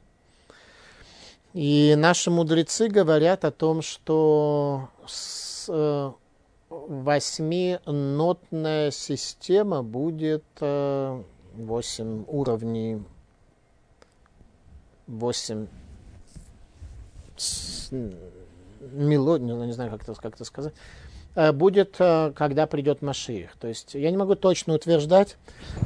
Speaker 1: И наши мудрецы говорят о том, что 8-нотная система будет 8 уровней, 8 мелодий, не знаю, как это сказать, будет, когда придет Машиах. То есть я не могу точно утверждать,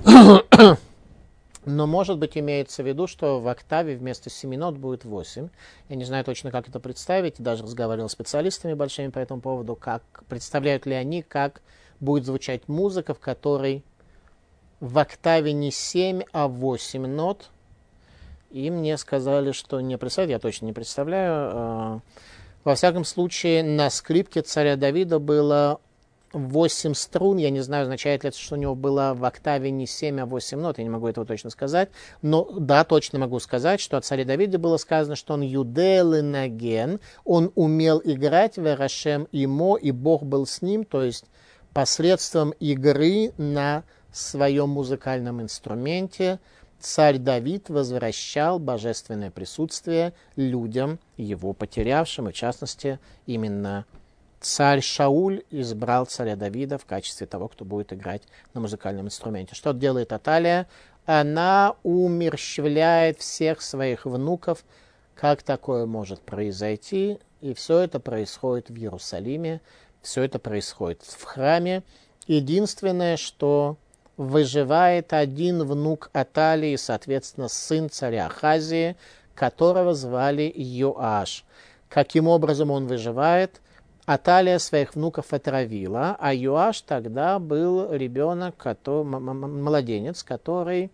Speaker 1: но, может быть, имеется в виду, что в октаве вместо 7 нот будет 8. Я не знаю точно, как это представить. Даже разговаривал с специалистами большими по этому поводу, как представляют ли они, как будет звучать музыка, в которой в октаве не 7, а 8 нот. И мне сказали, что не представляют, я точно не представляю. Во всяком случае, на скрипке царя Давида было 8 струн. Я не знаю, означает ли это, что у него было в октаве не 7, а 8 нот. Я не могу этого точно сказать. Но да, точно могу сказать, что о царе Давиде было сказано, что он юдел и наген. Он умел играть, верашем имо, и Бог был с ним. То есть посредством игры на своем музыкальном инструменте царь Давид возвращал божественное присутствие людям, его потерявшим, и в частности, именно царь Шауль избрал царя Давида в качестве того, кто будет играть на музыкальном инструменте. Что делает Аталия? Она умерщвляет всех своих внуков. Как такое может произойти? И все это происходит в Иерусалиме, все это происходит в храме. Единственное, что выживает один внук Аталии, соответственно, сын царя Ахазии, которого звали Йоаш. Каким образом он выживает? Аталия своих внуков отравила, а Йоаш тогда был ребенок, младенец, который,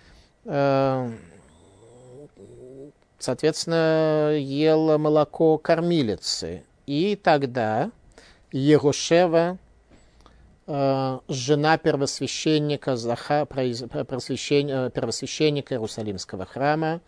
Speaker 1: соответственно, ел молоко кормилицы. И тогда Егошева, жена первосвященника Иерусалимского храма,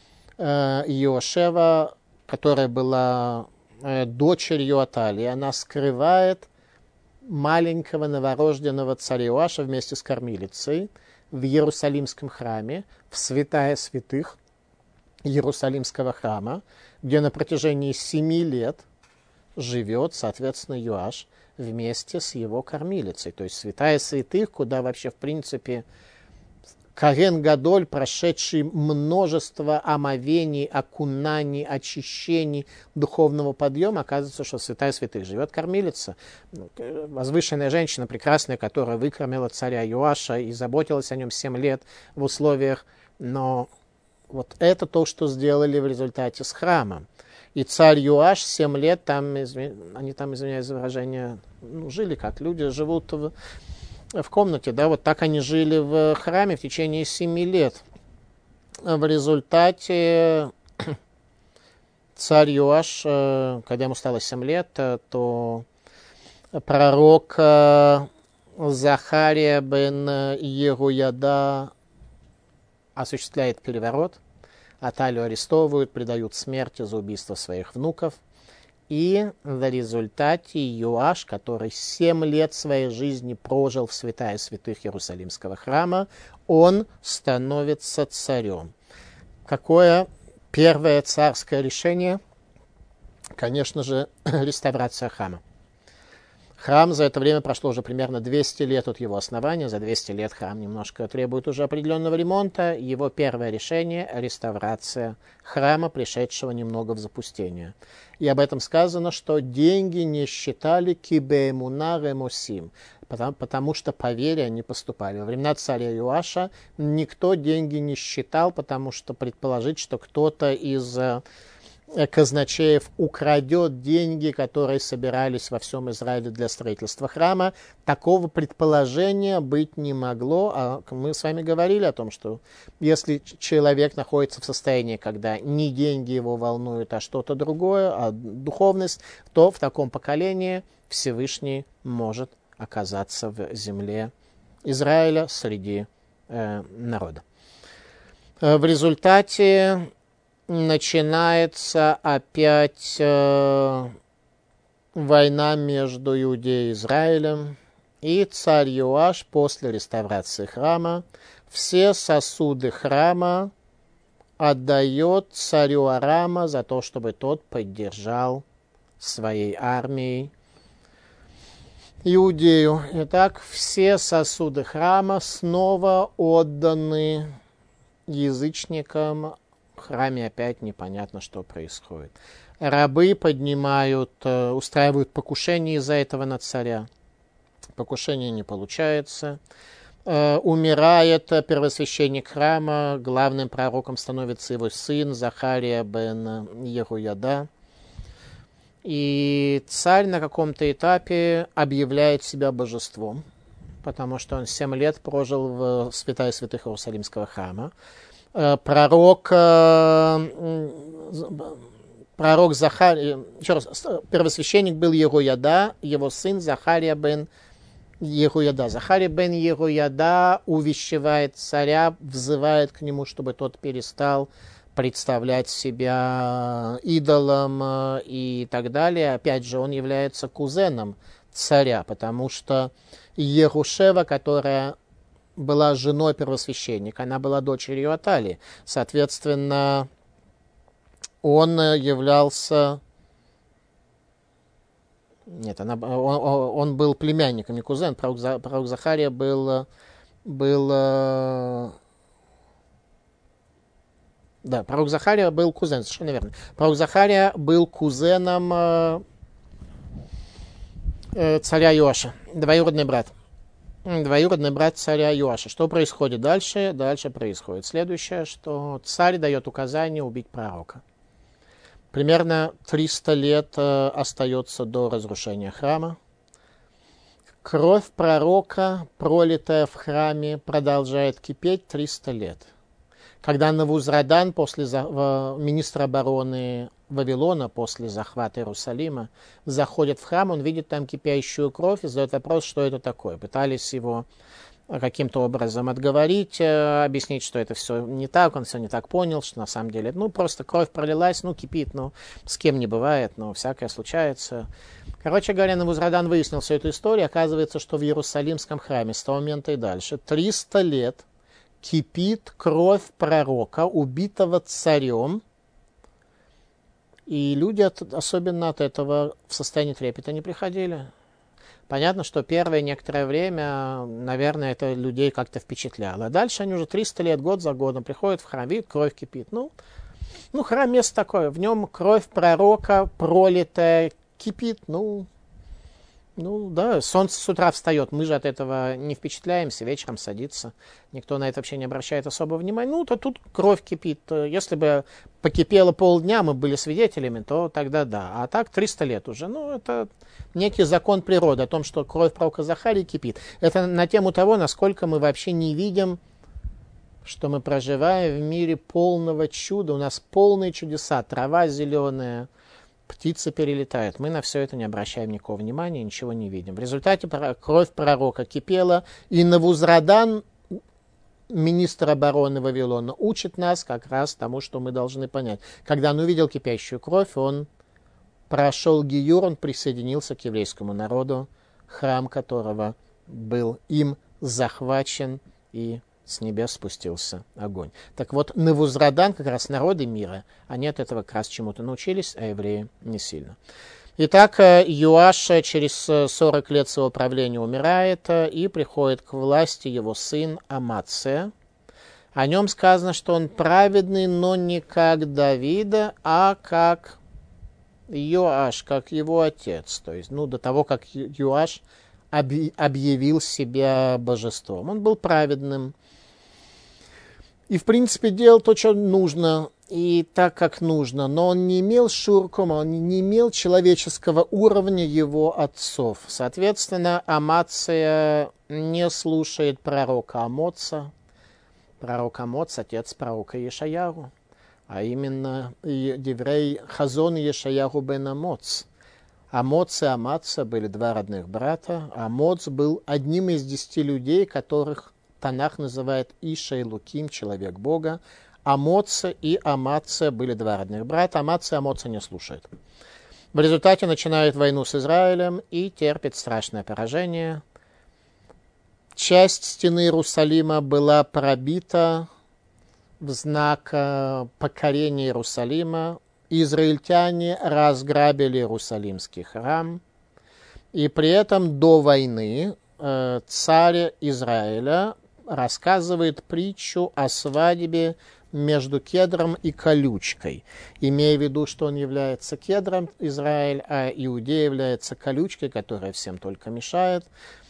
Speaker 1: Иошева, которая была дочерью Аталии, она скрывает маленького новорожденного царя Иоаша вместе с кормилицей в Иерусалимском храме, в святая святых Иерусалимского храма, где на протяжении 7 лет живет, соответственно, Иоаш вместе с его кормилицей. То есть святая святых, куда вообще, в принципе, Коген Гадоль, прошедший множество омовений, окунаний, очищений, духовного подъема, оказывается, что святая святых живет кормилица. Возвышенная женщина, прекрасная, которая выкормила царя Иоаша и заботилась о нем 7 лет в условиях. Но вот это то, что сделали в результате с храмом. И царь Иоаш 7 лет, они там, извиняюсь за выражение, жили как люди живут в комнате, да, вот так они жили в храме в течение 7 лет. В результате царь Иоаш, когда ему стало 7 лет, то пророк Захария бен Еруяда осуществляет переворот, Аталию арестовывают, предают смерти за убийство своих внуков. И в результате Иоаш, который 7 лет своей жизни прожил в святая святых Иерусалимского храма, он становится царем. Какое первое царское решение? Конечно же, реставрация храма. Храм за это время прошло уже примерно 200 лет от его основания. За 200 лет храм немножко требует уже определенного ремонта. Его первое решение – реставрация храма, пришедшего немного в запустение. И об этом сказано, что деньги не считали кибеэмуна ремосим, потому что по вере они поступали. Во времена царя Иоаша никто деньги не считал, потому что предположить, что кто-то из казначеев украдет деньги, которые собирались во всем Израиле для строительства храма. Такого предположения быть не могло. А мы с вами говорили о том, что если человек находится в состоянии, когда не деньги его волнуют, а что-то другое, а духовность, то в таком поколении Всевышний может оказаться в земле Израиля среди народа. В результате начинается опять война между Иудеей и Израилем, и царь Иоаш после реставрации храма все сосуды храма отдает царю Арама за то, чтобы тот поддержал своей армией Иудею. Итак, все сосуды храма снова отданы язычникам. В храме опять непонятно, что происходит. Рабы устраивают покушение из-за этого на царя. Покушение не получается. Умирает первосвященник храма. Главным пророком становится его сын Захария бен Ехуяда. И царь на каком-то этапе объявляет себя божеством, потому что он 7 лет прожил в святая святых Иерусалимского храма. Пророк Захария, еще раз, первосвященник был Ехуяда, его сын Захария бен Ехуяда. Захария бен Ехуяда увещевает царя, взывает к нему, чтобы тот перестал представлять себя идолом и так далее. Опять же, он является кузеном царя, потому что Ехушева, которая была женой первосвященника, она была дочерью Аталии. Соответственно, он являлся... Нет, он был племянником, не кузен. Пророк Захария был... Да, пророк Захария был кузен, совершенно верно. Пророк Захария был кузеном царя Иоаша, двоюродный брат. Двоюродный брат царя Иоаша. Что происходит дальше? Дальше происходит следующее, что царь дает указание убить пророка. Примерно 300 лет остается до разрушения храма. Кровь пророка, пролитая в храме, продолжает кипеть 300 лет. Когда Навузрадан, министр обороны Вавилона, после захвата Иерусалима, заходит в храм, он видит там кипящую кровь и задает вопрос, что это такое. Пытались его каким-то образом отговорить, объяснить, что это все не так, он все не так понял, что на самом деле, просто кровь пролилась, кипит, с кем не бывает, всякое случается. Короче говоря, Навузрадан выяснил всю эту историю, оказывается, что в Иерусалимском храме с того момента и дальше 300 лет кипит кровь пророка, убитого царем, и люди особенно от этого в состоянии трепета не приходили. Понятно, что первое некоторое время, наверное, это людей как-то впечатляло. А дальше они уже 300 лет, год за годом приходят в храм, видят, кровь кипит. Храм место такое, в нем кровь пророка пролитая кипит, да, солнце с утра встает, мы же от этого не впечатляемся, вечером садится, никто на это вообще не обращает особого внимания. То тут кровь кипит. Если бы покипело полдня, мы были свидетелями, то тогда да. А так 300 лет уже. Это некий закон природы о том, что кровь пророка Захарии кипит. Это на тему того, насколько мы вообще не видим, что мы проживаем в мире полного чуда. У нас полные чудеса, трава зеленая, птицы перелетают. Мы на все это не обращаем никакого внимания, ничего не видим. В результате кровь пророка кипела, и Навузрадан, министр обороны Вавилона, учит нас как раз тому, что мы должны понять. Когда он увидел кипящую кровь, он прошел гиюр, он присоединился к еврейскому народу, храм которого был им захвачен, и с небес спустился огонь. Так вот, Невузрадан, как раз народы мира, они от этого как раз чему-то научились, а евреи не сильно. Итак, Йоаш через 40 лет своего правления умирает, и приходит к власти его сын Амация. О нем сказано, что он праведный, но не как Давида, а как Йоаш, как его отец. То есть, до того, как Йоаш объявил себя божеством. Он был праведным. И, в принципе, делал то, что нужно, и так, как нужно. Но он не имел шуркума, он не имел человеческого уровня его отцов. Соответственно, Амация не слушает пророка Амоца. Пророк Амоц – отец пророка Ешаяху, а именно еврей Хазон Ешаяху бен Амоц. Амоц и Амация были два родных брата. Амоц был одним из 10 людей, которых Танах называет Иша и Луким, человек Бога. Амоца и Амация были два родных брата. Амация Амоца не слушает. В результате начинает войну с Израилем и терпит страшное поражение. Часть стены Иерусалима была пробита в знак покорения Иерусалима. Израильтяне разграбили Иерусалимский храм. И при этом до войны царь Израиля рассказывает притчу о свадьбе между кедром и колючкой, имея в виду, что он является кедром, Израиль, а Иудея является колючкой, которая всем только мешает.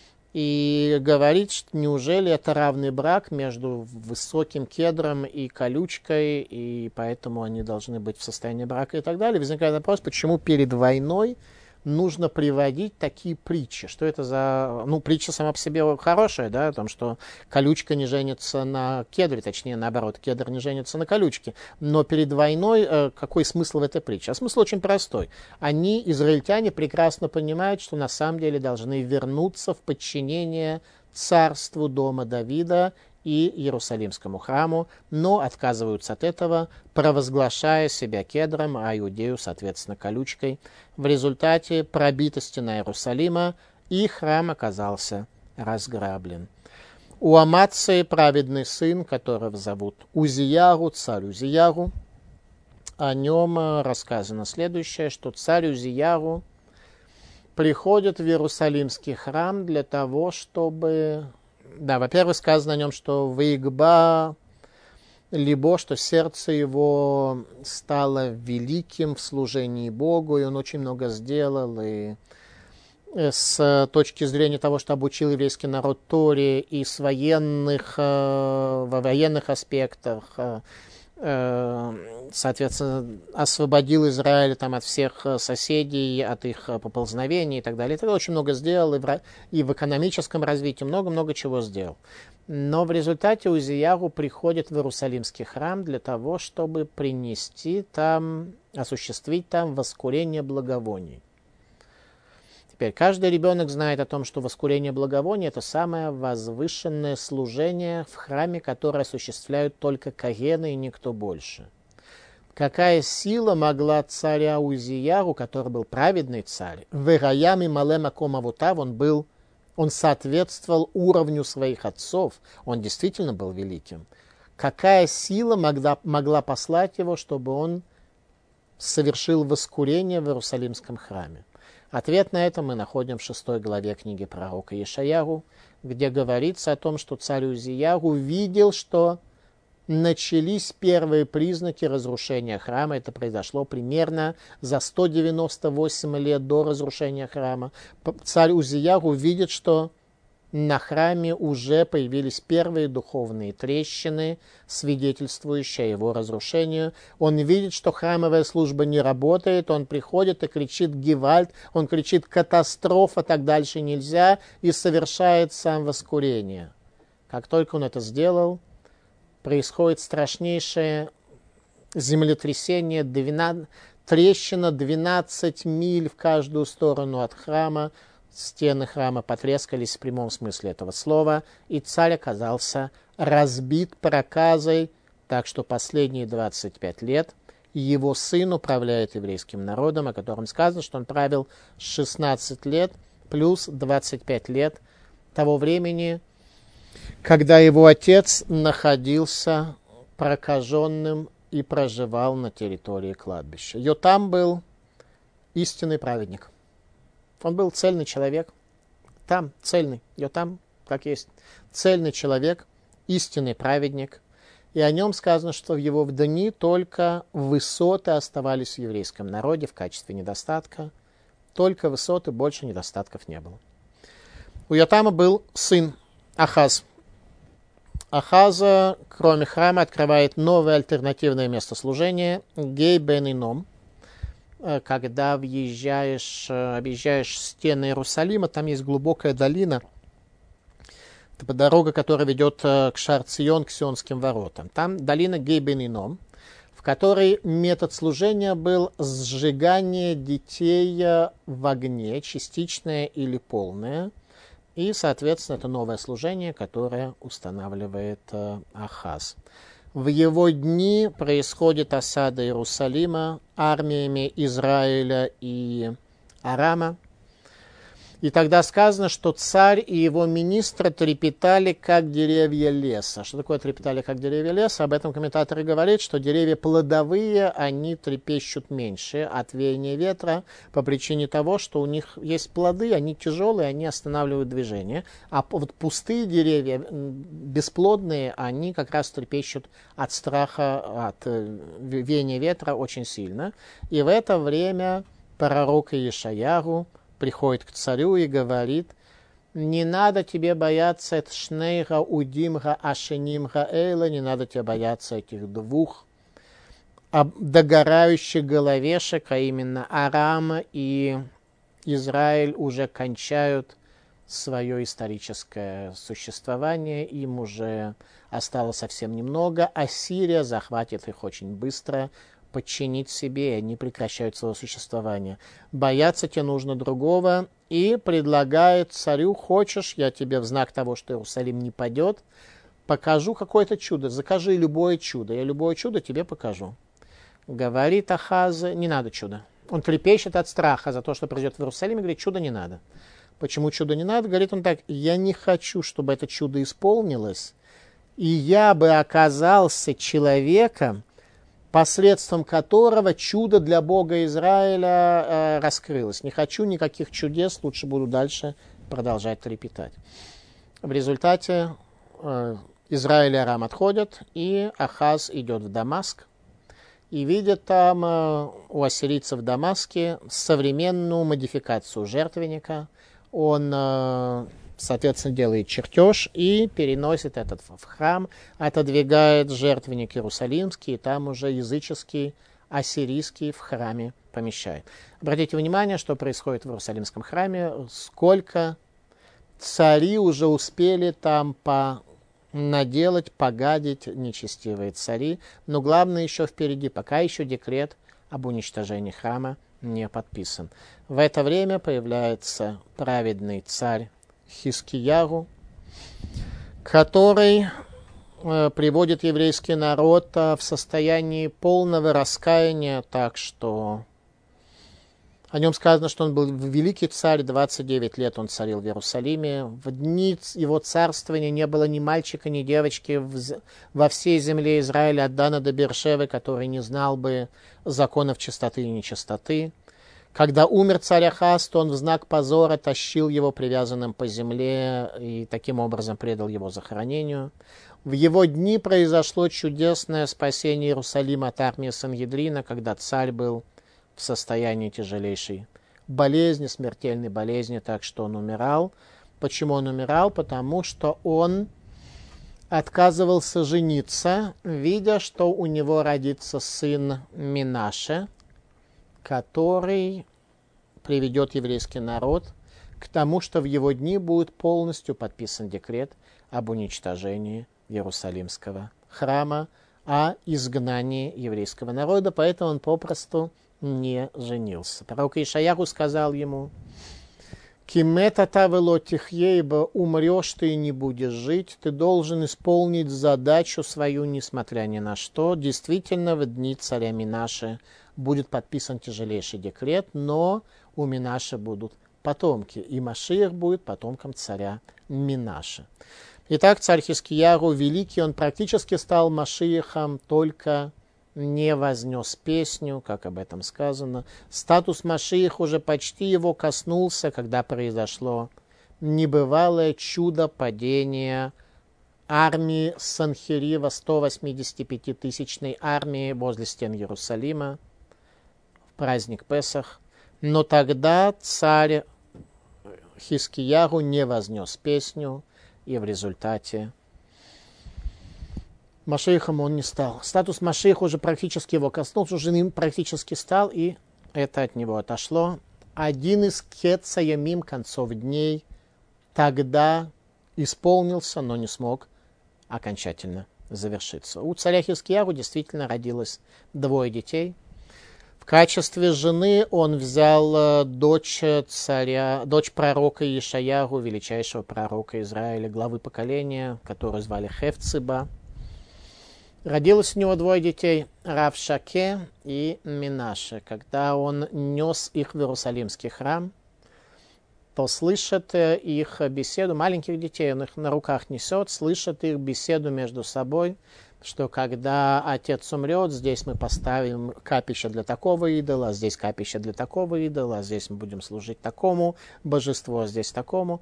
Speaker 1: И говорит, что неужели это равный брак между высоким кедром и колючкой, и поэтому они должны быть в состоянии брака и так далее. Возникает вопрос, почему перед войной нужно приводить такие притчи. Что это за... притча сама по себе хорошая, да, о том, что колючка не женится на кедре, точнее, наоборот, кедр не женится на колючке. Но перед войной какой смысл в этой притче? А смысл очень простой. Они, израильтяне, прекрасно понимают, что на самом деле должны вернуться в подчинение царству дома Давида и Иерусалимскому храму, но отказываются от этого, провозглашая себя кедром, а Иудею, соответственно, колючкой. В результате пробита стена Иерусалима, и храм оказался разграблен. У Амации праведный сын, которого зовут Узияру, царь Узияру. О нем рассказано следующее, что царь Узияру приходит в Иерусалимский храм для того, чтобы... Да, во-первых, сказано о нем, что «Ваигба либо», что сердце его стало великим в служении Богу, и он очень много сделал, и с точки зрения того, что обучил еврейский народ Торе, и с во военных аспектах, соответственно, освободил Израиль от всех соседей, от их поползновений и так далее. Это очень много сделал, и в экономическом развитии много-много чего сделал. Но в результате Узияру приходит в Иерусалимский храм для того, чтобы осуществить там воскурение благовоний. Теперь, каждый ребенок знает о том, что воскурение благовоний – это самое возвышенное служение в храме, которое осуществляют только кагены и никто больше. Какая сила могла царя Узияру, который был праведный царь, «Вераями мале маком авутав», он соответствовал уровню своих отцов, он действительно был великим. Какая сила могла послать его, чтобы он совершил воскурение в Иерусалимском храме? Ответ на это мы находим в 6 главе книги пророка Ешаяху, где говорится о том, что царь Узияру видел, что начались первые признаки разрушения храма. Это произошло примерно за 198 лет до разрушения храма. Царь Узияру видит, что на храме уже появились первые духовные трещины, свидетельствующие о его разрушению. Он видит, что храмовая служба не работает, он приходит и кричит «Гевальт», он кричит «Катастрофа», так дальше нельзя, и совершает сам воскурение. Как только он это сделал, происходит страшнейшее землетрясение, трещина 12 миль в каждую сторону от храма. Стены храма потрескались в прямом смысле этого слова, и царь оказался разбит проказой, так что последние 25 лет его сын управляет еврейским народом, о котором сказано, что он правил 16 лет плюс 25 лет того времени, когда его отец находился прокаженным и проживал на территории кладбища. Йотам был истинный праведник. Он был цельный человек. Там цельный. Йотам, как есть. Цельный человек, истинный праведник. И о нем сказано, что в его дни только высоты оставались в еврейском народе в качестве недостатка. Только высоты, больше недостатков не было. У Йотама был сын Ахаз. Ахаза, кроме храма, открывает новое альтернативное место служения Гей бен Ином. Когда объезжаешь стены Иерусалима, там есть глубокая долина. Это дорога, которая ведет к Шар-Цион, к Сионским воротам. Там долина Гей бен Ином, в которой метод служения был сжигание детей в огне, частичное или полное. И, соответственно, это новое служение, которое устанавливает Ахаз. В его дни происходит осада Иерусалима армиями Израиля и Арама. И тогда сказано, что царь и его министры трепетали, как деревья леса. Что такое трепетали, как деревья леса? Об этом комментаторы говорят, что деревья плодовые, они трепещут меньше от веяния ветра по причине того, что у них есть плоды, они тяжелые, они останавливают движение. А вот пустые деревья, бесплодные, они как раз трепещут от страха, от веяния ветра очень сильно. И в это время пророк Иешаяру приходит к царю и говорит: не надо тебе бояться это шнейга удимга ашенимга эйла, не надо тебе бояться этих двух догорающих головешек, а именно Арам и Израиль уже кончают свое историческое существование, им уже осталось совсем немного, а Сирия захватит их очень быстро, подчинить себе, и они прекращают свое существование. Бояться тебе нужно другого, и предлагает царю: хочешь, я тебе в знак того, что Иерусалим не падет, покажу какое-то чудо, закажи любое чудо, я любое чудо тебе покажу. Говорит Ахаз: не надо чуда. Он трепещет от страха за то, что придет в Иерусалим, и говорит: чудо не надо. Почему чудо не надо? Говорит он так: я не хочу, чтобы это чудо исполнилось, и я бы оказался человеком, посредством которого чудо для Бога Израиля раскрылось. Не хочу никаких чудес, лучше буду дальше продолжать трепетать. В результате Израиль и Арам отходят, и Ахаз идет в Дамаск и видит там у ассирийцев в Дамаске современную модификацию жертвенника. Он соответственно, делает чертеж и переносит этот в храм, отодвигает жертвенник Иерусалимский, и там уже языческий, ассирийский в храме помещает. Обратите внимание, что происходит в Иерусалимском храме, сколько цари уже успели там наделать, погадить, нечестивые цари, но главное еще впереди, пока еще декрет об уничтожении храма не подписан. В это время появляется праведный царь Хискиягу, который приводит еврейский народ в состоянии полного раскаяния, так что о нем сказано, что он был великий царь, 29 лет он царил в Иерусалиме. В дни его царствования не было ни мальчика, ни девочки во всей земле Израиля, от Дана до Бершевы, который не знал бы законов чистоты и нечистоты. Когда умер царь Ахаз, то он в знак позора тащил его привязанным по земле и таким образом предал его захоронению. В его дни произошло чудесное спасение Иерусалима от армии Сангедрина, когда царь был в состоянии тяжелейшей болезни, смертельной болезни, так что он умирал. Почему он умирал? Потому что он отказывался жениться, видя, что у него родится сын Минаше, который приведет еврейский народ к тому, что в его дни будет полностью подписан декрет об уничтожении Иерусалимского храма, о изгнании еврейского народа, поэтому он попросту не женился. Пророк Ишаяху сказал ему: Кимета тавело тихье, ибо умрешь ты и не будешь жить. Ты должен исполнить задачу свою, несмотря ни на что. Действительно, в дни царя Минаше будет подписан тяжелейший декрет, но у Минаше будут потомки, и Машиах будет потомком царя Минаше. Итак, царь Хискияру великий, он практически стал Машиахом, только не вознес песню, как об этом сказано. Статус Машиах уже почти его коснулся, когда произошло небывалое чудо падения армии Санхерива, 185-тысячной армии возле стен Иерусалима в праздник Песах. Но тогда царь Хискияру не вознес песню, и в результате Машиахом он не стал. Статус Машиаха уже практически его коснулся, уже им практически стал, и это от него отошло. Один из кетца ямим, концов дней, тогда исполнился, но не смог окончательно завершиться. У царя Хискияру действительно родилось 2 детей. В качестве жены он взял дочь пророка Ишаяру, величайшего пророка Израиля, главы поколения, которую звали Хевциба. Родилось у него 2 детей, Равшаке и Минаше. Когда он нес их в Иерусалимский храм, то слышат их беседу, маленьких детей, он их на руках несет, слышат их беседу между собой, что когда отец умрет, здесь мы поставим капище для такого идола, здесь капище для такого идола, здесь мы будем служить такому божеству, а здесь такому.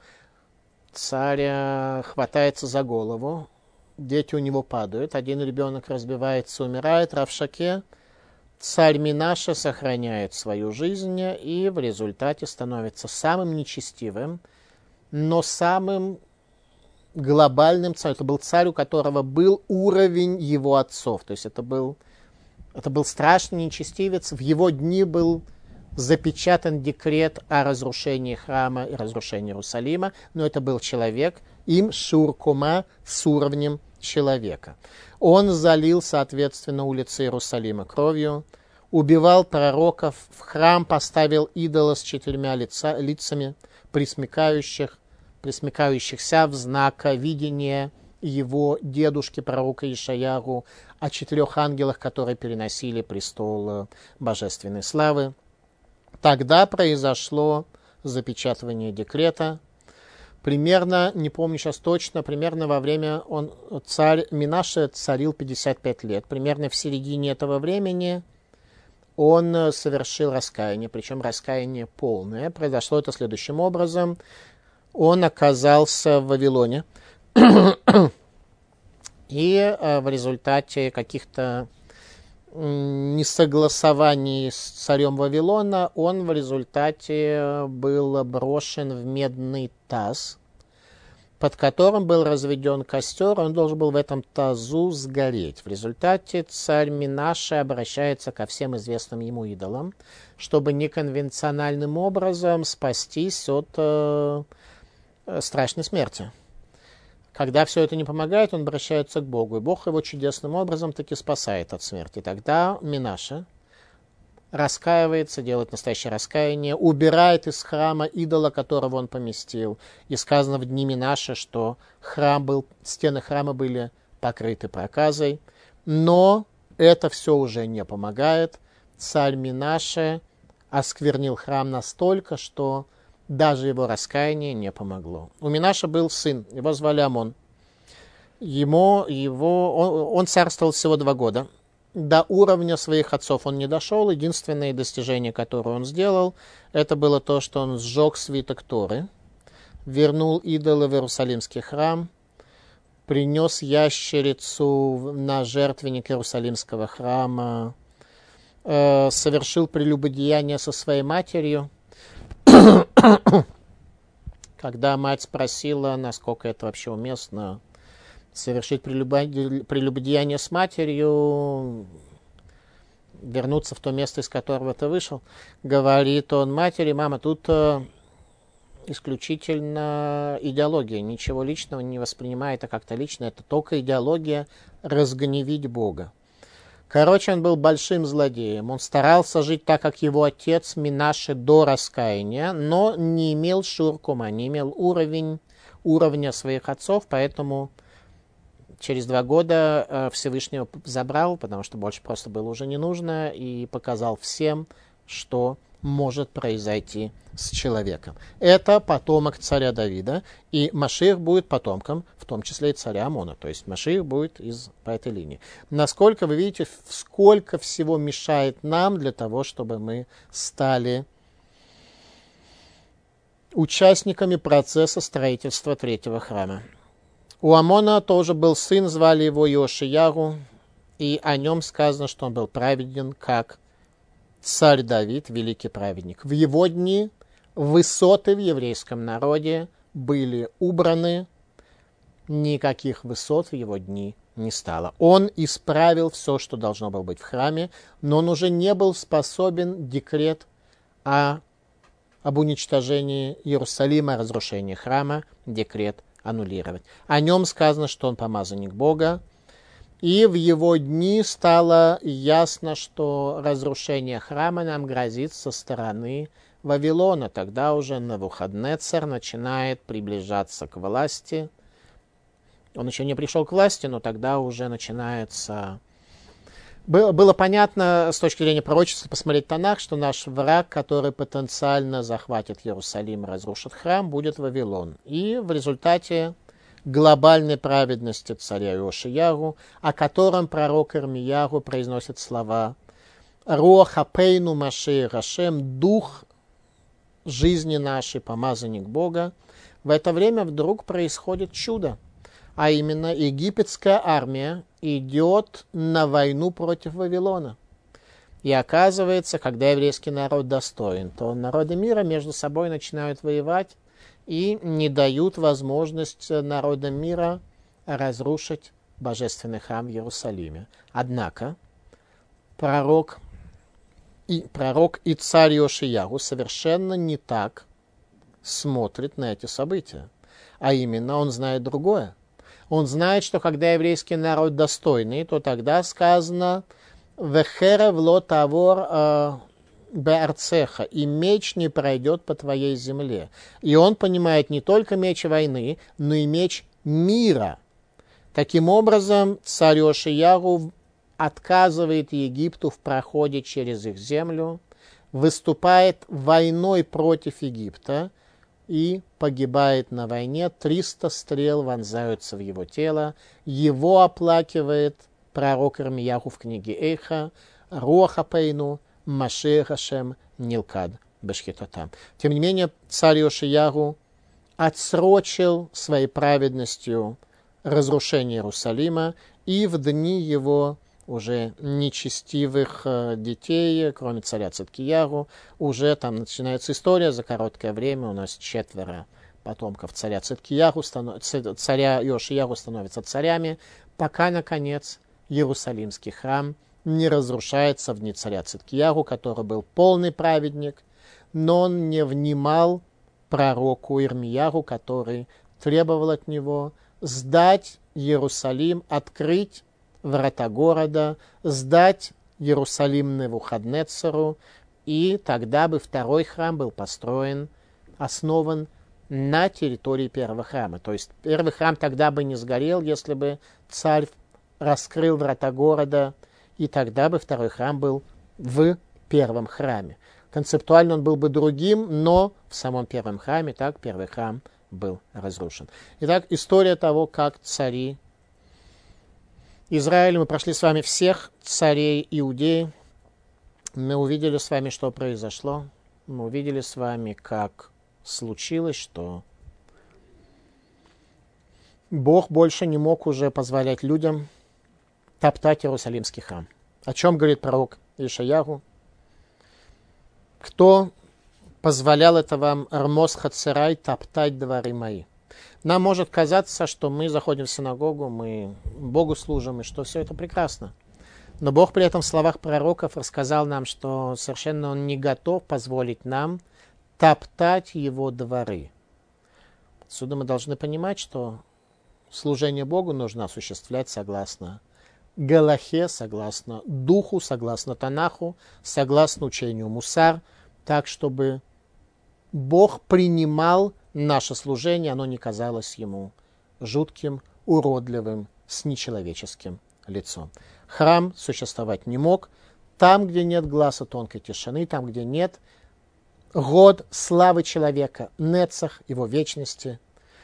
Speaker 1: Царь хватается за голову. Дети у него падают, один ребенок разбивается, умирает. Равшаке, царь Минаше, сохраняет свою жизнь и в результате становится самым нечестивым, но самым глобальным царем. Это был царь, у которого был уровень его отцов. То есть это был страшный нечестивец. В его дни был запечатан декрет о разрушении храма и разрушении Иерусалима, но это был человек, им Шур-Кома, с уровнем человека. Он залил, соответственно, улицы Иерусалима кровью, убивал пророков, в храм поставил идола с 4 лицами, присмыкающихся в знак видения его дедушки, пророка Ишаяру, о 4 ангелах, которые переносили престол божественной славы. Тогда произошло запечатывание декрета. Примерно, не помню сейчас точно, примерно во время царь Минаше царил 55 лет. Примерно в середине этого времени он совершил раскаяние, причем раскаяние полное. Произошло это следующим образом. Он оказался в Вавилоне. И в результате каких-то несогласований с царем Вавилона он в результате был брошен в медный таз, под которым был разведен костер, он должен был в этом тазу сгореть. В результате царь Минаше обращается ко всем известным ему идолам, чтобы неконвенциональным образом спастись от страшной смерти. Когда все это не помогает, он обращается к Богу, и Бог его чудесным образом таки спасает от смерти. Тогда Минаше раскаивается, делает настоящее раскаяние, убирает из храма идола, которого он поместил. И сказано в дни Минаше, что стены храма были покрыты проказой. Но это все уже не помогает. Царь Минаше осквернил храм настолько, что даже его раскаяние не помогло. У Минаше был сын, его звали Амон. Он царствовал всего 2 года. До уровня своих отцов он не дошел. Единственное достижение, которое он сделал, это было то, что он сжег свиток Торы, вернул идола в Иерусалимский храм, принес ящерицу на жертвенник Иерусалимского храма, совершил прелюбодеяние со своей матерью. Когда мать спросила, насколько это вообще уместно совершить прелюбодеяние с матерью, вернуться в то место, из которого ты вышел, говорит он матери: мама, тут исключительно идеология, ничего личного, не воспринимай это как-то лично, это только идеология разгневить Бога. Короче, он был большим злодеем. Он старался жить так, как его отец Минаше до раскаяния, но не имел шуркума, не имел уровня своих отцов, поэтому через 2 года Всевышнего забрал, потому что больше просто было уже не нужно, и показал всем, что может произойти с человеком. Это потомок царя Давида, и Машиах будет потомком, в том числе и царя Амона. То есть Машиах будет по этой линии. Насколько вы видите, сколько всего мешает нам для того, чтобы мы стали участниками процесса строительства третьего храма. У Амона тоже был сын, звали его Иошияру, и о нем сказано, что он был праведен, как царь Давид, великий праведник. В его дни высоты в еврейском народе были убраны, никаких высот в его дни не стало. Он исправил все, что должно было быть в храме, но он уже не был способен декрет об уничтожении Иерусалима, о разрушении храма, декрет аннулировать. О нем сказано, что он помазанник Бога, и в его дни стало ясно, что разрушение храма нам грозит со стороны Вавилона. Тогда уже Навуходнецар начинает приближаться к власти. Он еще не пришел к власти, но тогда уже начинается... Было понятно с точки зрения пророчества, посмотреть Танах, что наш враг, который потенциально захватит Иерусалим и разрушит храм, будет Вавилон. И в результате глобальной праведности царя Иошияру, о котором пророк Ирмияру произносит слова «Руах апейну Машиах Ашем», дух жизни нашей, помазанник Бога. В это время вдруг происходит чудо, а именно египетская армия идет на войну против Вавилона. И оказывается, когда еврейский народ достоин, то народы мира между собой начинают воевать, и не дают возможность народам мира разрушить божественный храм в Иерусалиме. Однако пророк и царь Иошияру совершенно не так смотрит на эти события. А именно, он знает другое. Он знает, что когда еврейский народ достойный, то тогда сказано «Вехерев ло тавор беарцеха», и меч не пройдет по твоей земле. И он понимает не только меч войны, но и меч мира. Таким образом, царь Иошияру отказывает Египту в проходе через их землю, выступает войной против Египта и погибает на войне. 300 стрел вонзаются в его тело. Его оплакивает пророк Ирмияру в книге Эйха «Руах апейну Машиах Ашем Нилкад Бешхитотам». Тем не менее, царь Иошияру отсрочил своей праведностью разрушение Иерусалима, и в дни его уже нечестивых детей, кроме царя Циткияру, уже там начинается история за короткое время. У нас 4 потомков царя Циткияру, царя Иошияру становятся царями, пока, наконец, Иерусалимский храм не разрушается в дни царя Циткияру, который был полный праведник, но он не внимал пророку Ирмияру, который требовал от него сдать Иерусалим, открыть врата города, сдать Иерусалим Навуходнецару, и тогда бы второй храм был основан на территории первого храма. То есть первый храм тогда бы не сгорел, если бы царь раскрыл врата города, и тогда бы второй храм был в первом храме. Концептуально он был бы другим, но в самом первом храме так первый храм был разрушен. Итак, история того, как цари Израиля, мы прошли с вами всех царей Иудеи, мы увидели с вами, что произошло, мы увидели с вами, как случилось, что Бог больше не мог уже позволять людям топтать Иерусалимский храм. О чем говорит пророк Ишаяху? Кто позволял это вам, Армос Хацерай, топтать дворы мои? Нам может казаться, что мы заходим в синагогу, мы Богу служим, и что все это прекрасно. Но Бог при этом в словах пророков рассказал нам, что совершенно Он не готов позволить нам топтать Его дворы. Отсюда мы должны понимать, что служение Богу нужно осуществлять согласно Галахе, согласно Духу, согласно Танаху, согласно учению Мусар, так, чтобы Бог принимал наше служение, оно не казалось ему жутким, уродливым, с нечеловеческим лицом. Храм существовать не мог. Там, где нет гласа тонкой тишины, там, где нет год славы человека, нецах, его вечности,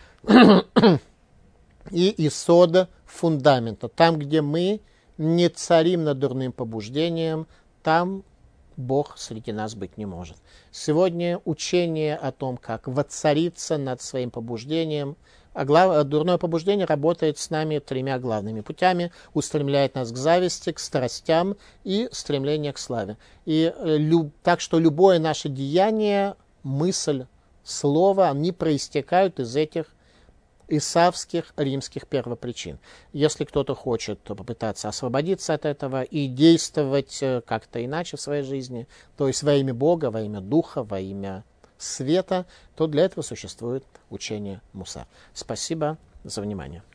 Speaker 1: и исода фундамента. Там, где мы не царим над дурным побуждением, там Бог среди нас быть не может. Сегодня учение о том, как воцариться над своим побуждением, дурное побуждение работает с нами тремя главными путями, устремляет нас к зависти, к страстям и стремлению к славе. И так что любое наше деяние, мысль, слово, они проистекают из этих исавских римских первопричин. Если кто-то хочет попытаться освободиться от этого и действовать как-то иначе в своей жизни, то есть во имя Бога, во имя Духа, во имя света, то для этого существует учение Мусар. Спасибо за внимание.